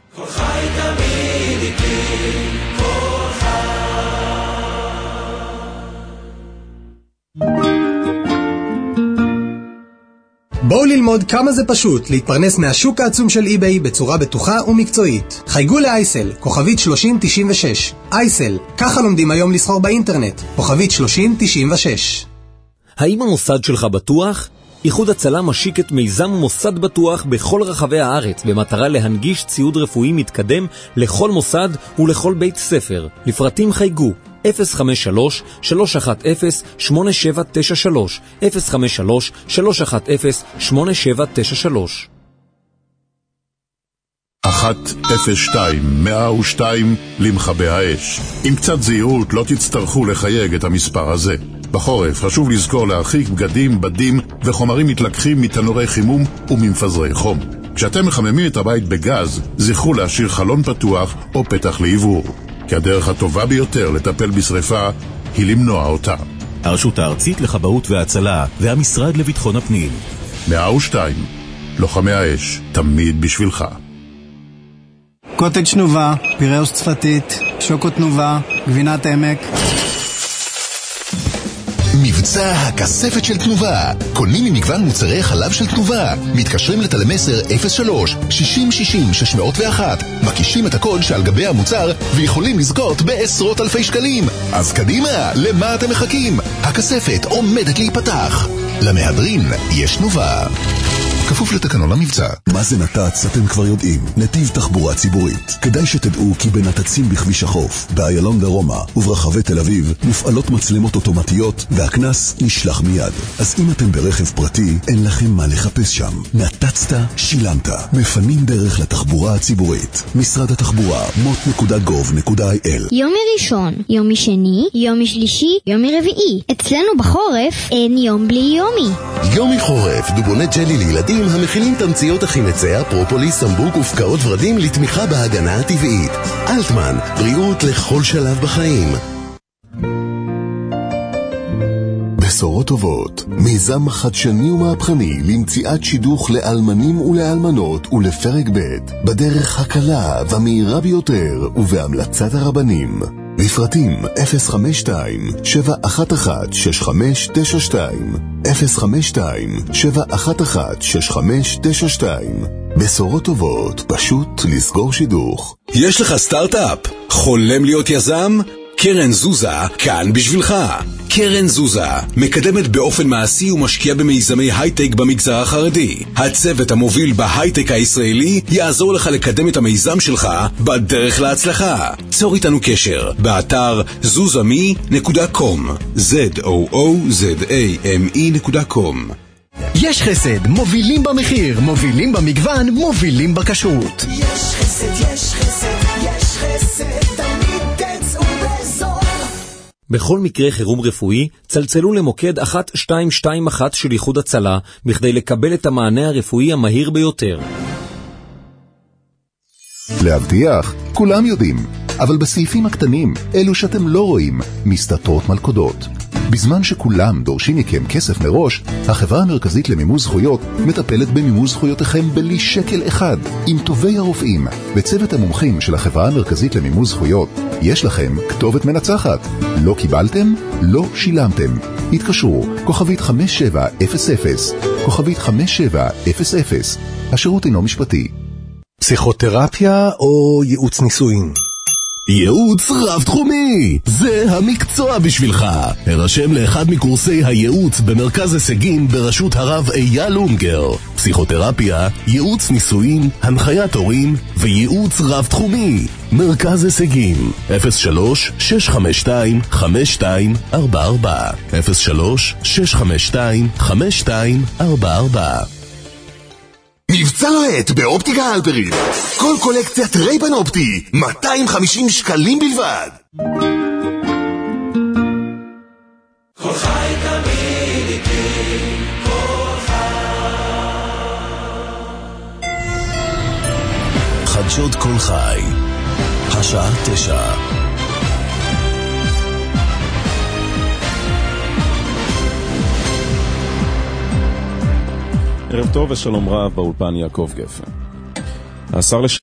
Speaker 6: בואו ללמוד כמה זה פשוט להתפרנס מהשוק העצום של eBay בצורה בטוחה ומקצועית. חייגו לאייסל, כוכבית שלושים תשעים ושש. אייסל, ככה לומדים היום לסחור באינטרנט. כוכבית שלושים תשעים ושש.
Speaker 9: האם המוסד שלך בטוח? איחוד הצלה משיק את מיזם מוסד בטוח בכל רחבי הארץ במטרה להנגיש ציוד רפואי מתקדם לכל מוסד ולכל בית ספר. לפרטים חייגו אפס חמש שלוש שלוש אחת אפס שמונה שבע תשע שלוש אפס חמש שלוש שלוש אחת אפס שמונה שבע תשע שלוש.
Speaker 12: אחת אפס שתיים מאה ושתיים למכבי האש. עם קצת זהירות לא תצטרכו לחייג את המספר הזה. בחורף חשוב לזכור להרחיק בגדים, בדים וחומרים מתלקחים מתנורי חימום וממפזרי חום. כשאתם מחממים את הבית בגז, זכרו להשאיר חלון פתוח או פתח לעיבור, כי הדרך הטובה ביותר לטפל בשריפה היא למנוע אותה.
Speaker 7: הרשות הארצית לכבאות והצלה והמשרד לביטחון הפנים.
Speaker 12: מאה ושתיים, לוחמי האש, תמיד בשבילך.
Speaker 23: קוטג' תנובה, פיראוס צפתית, שוקו תנובה, גבינת עמק.
Speaker 1: מבצע הכספת של תנובה. קונים ממגוון מוצרי חלב של תנובה. מתקשרים לטלמסר אפס שלוש שישים שישים שש מאות ואחת. מקישים את הקוד שעל גבי המוצר ויכולים לזכות בעשרות אלפי שקלים. אז קדימה, למה אתם מחכים? הכספת עומדת להיפתח. למהדרין יש תנובה. כפוף לתקנון המבצע.
Speaker 24: מה זה נת"צ אתם כבר יודעים. נתיב תחבורה ציבורית. כדאי שתדעו כי בנת"צים בכביש החוף, באיילון ורומא וברחבי תל אביב מופעלות מצלמות אוטומטיות והכנס נשלח מיד. אז אם אתם ברכב פרטי, אין לכם מה לחפש שם. נת"צת, שילמת. מפנים דרך לתחבורה הציבורית. משרד התחבורה, מוט נקודה גוב נקודה איי אל.
Speaker 11: יומי ראשון, יומי שני, יומי שלישי, יומי רביעי. אצלנו בחורף אין יום בלי יומי.
Speaker 1: יומי חורף, דובוני ג'לי לילדים המכילים תמציות החינציה, פרופוליס, סמבוק ופקעות ורדים לתמיכה בהגנה הטבעית. אלטמן, בריאות לכל שלב בחיים. בשורות טובות, מיזם חדשני ומהפכני למציאת שידוך לאלמנים ולאלמנות ולפרק ב' בדרך הקלה והמהירה ביותר ובהמלצת הרבנים. לפרטים אפס חמש שתיים שבע אחת אחת שש חמש תשע שתיים אפס חמש שתיים שבע אחת אחת שש חמש תשע שתיים. בשורות טובות, פשוט לסגור שידוך.
Speaker 25: יש לך סטארט-אפ? חולם להיות יזם? קרן זוזה כאן בשבילך. קרן זוזה מקדמת באופן מעשי ומשקיע במיזמי הייטק במגזר החרדי. הצוות המוביל בהייטק הישראלי יעזור לך לקדם את המיזם שלך בדרך להצלחה. צור איתנו קשר באתר זוזמי נקודה קום זד או או זד איי אם אי נקודה קום.
Speaker 26: יש חסד, מובילים במחיר, מובילים במגוון, מובילים בכשרות.
Speaker 20: יש חסד, יש חסד, יש חסד, תמיד תצאו בזול.
Speaker 9: בכל מקרה חירום רפואי, צלצלו למוקד אחת שתיים שתיים אחת של איחוד הצלה, בכדי לקבל את המענה הרפואי המהיר ביותר.
Speaker 1: להבטיח, כולם יודעים, אבל בסעיפים הקטנים, אלו שאתם לא רואים, מסתתרות מלכודות. בזמן שכולם דורשים מכם כסף מראש, החברה המרכזית למימוש זכויות מטפלת במימוש זכויותיכם בלי שקל אחד. עם טובי הרופאים וצוות המומחים של החברה המרכזית למימוש זכויות, יש לכם כתובת מנצחת. לא קיבלתם? לא שילמתם. התקשרו, כוכבית חמש שבע אפס אפס, כוכבית חמש שבע אפס אפס. השירות אינו משפטי.
Speaker 14: פסיכותרפיה או ייעוץ נישואין?
Speaker 24: ייעוץ רב-תחומי, זה המקצוע בשבילך. הרשם לאחד מקורסי הייעוץ במרכז הישגים בראשות הרב אייל אונגר. פסיכותרפיה, ייעוץ נישואים, הנחיית הורים וייעוץ רב-תחומי. מרכז הישגים, אפס שלוש שש חמש שתיים חמש שתיים ארבע ארבע, אפס שלוש שש חמש שתיים חמש שתיים ארבע ארבע.
Speaker 10: מבצע לעת באופטיקה הלפרין. כל קולקציית רייבן אופטי, מאתיים וחמישים שקלים בלבד.
Speaker 20: כל חי תמיד איתי, כל חי.
Speaker 24: חדשות כל חי, השעה תשע.
Speaker 13: ערב טוב ושלום רב, באולפן יעקב גפן. השר לש...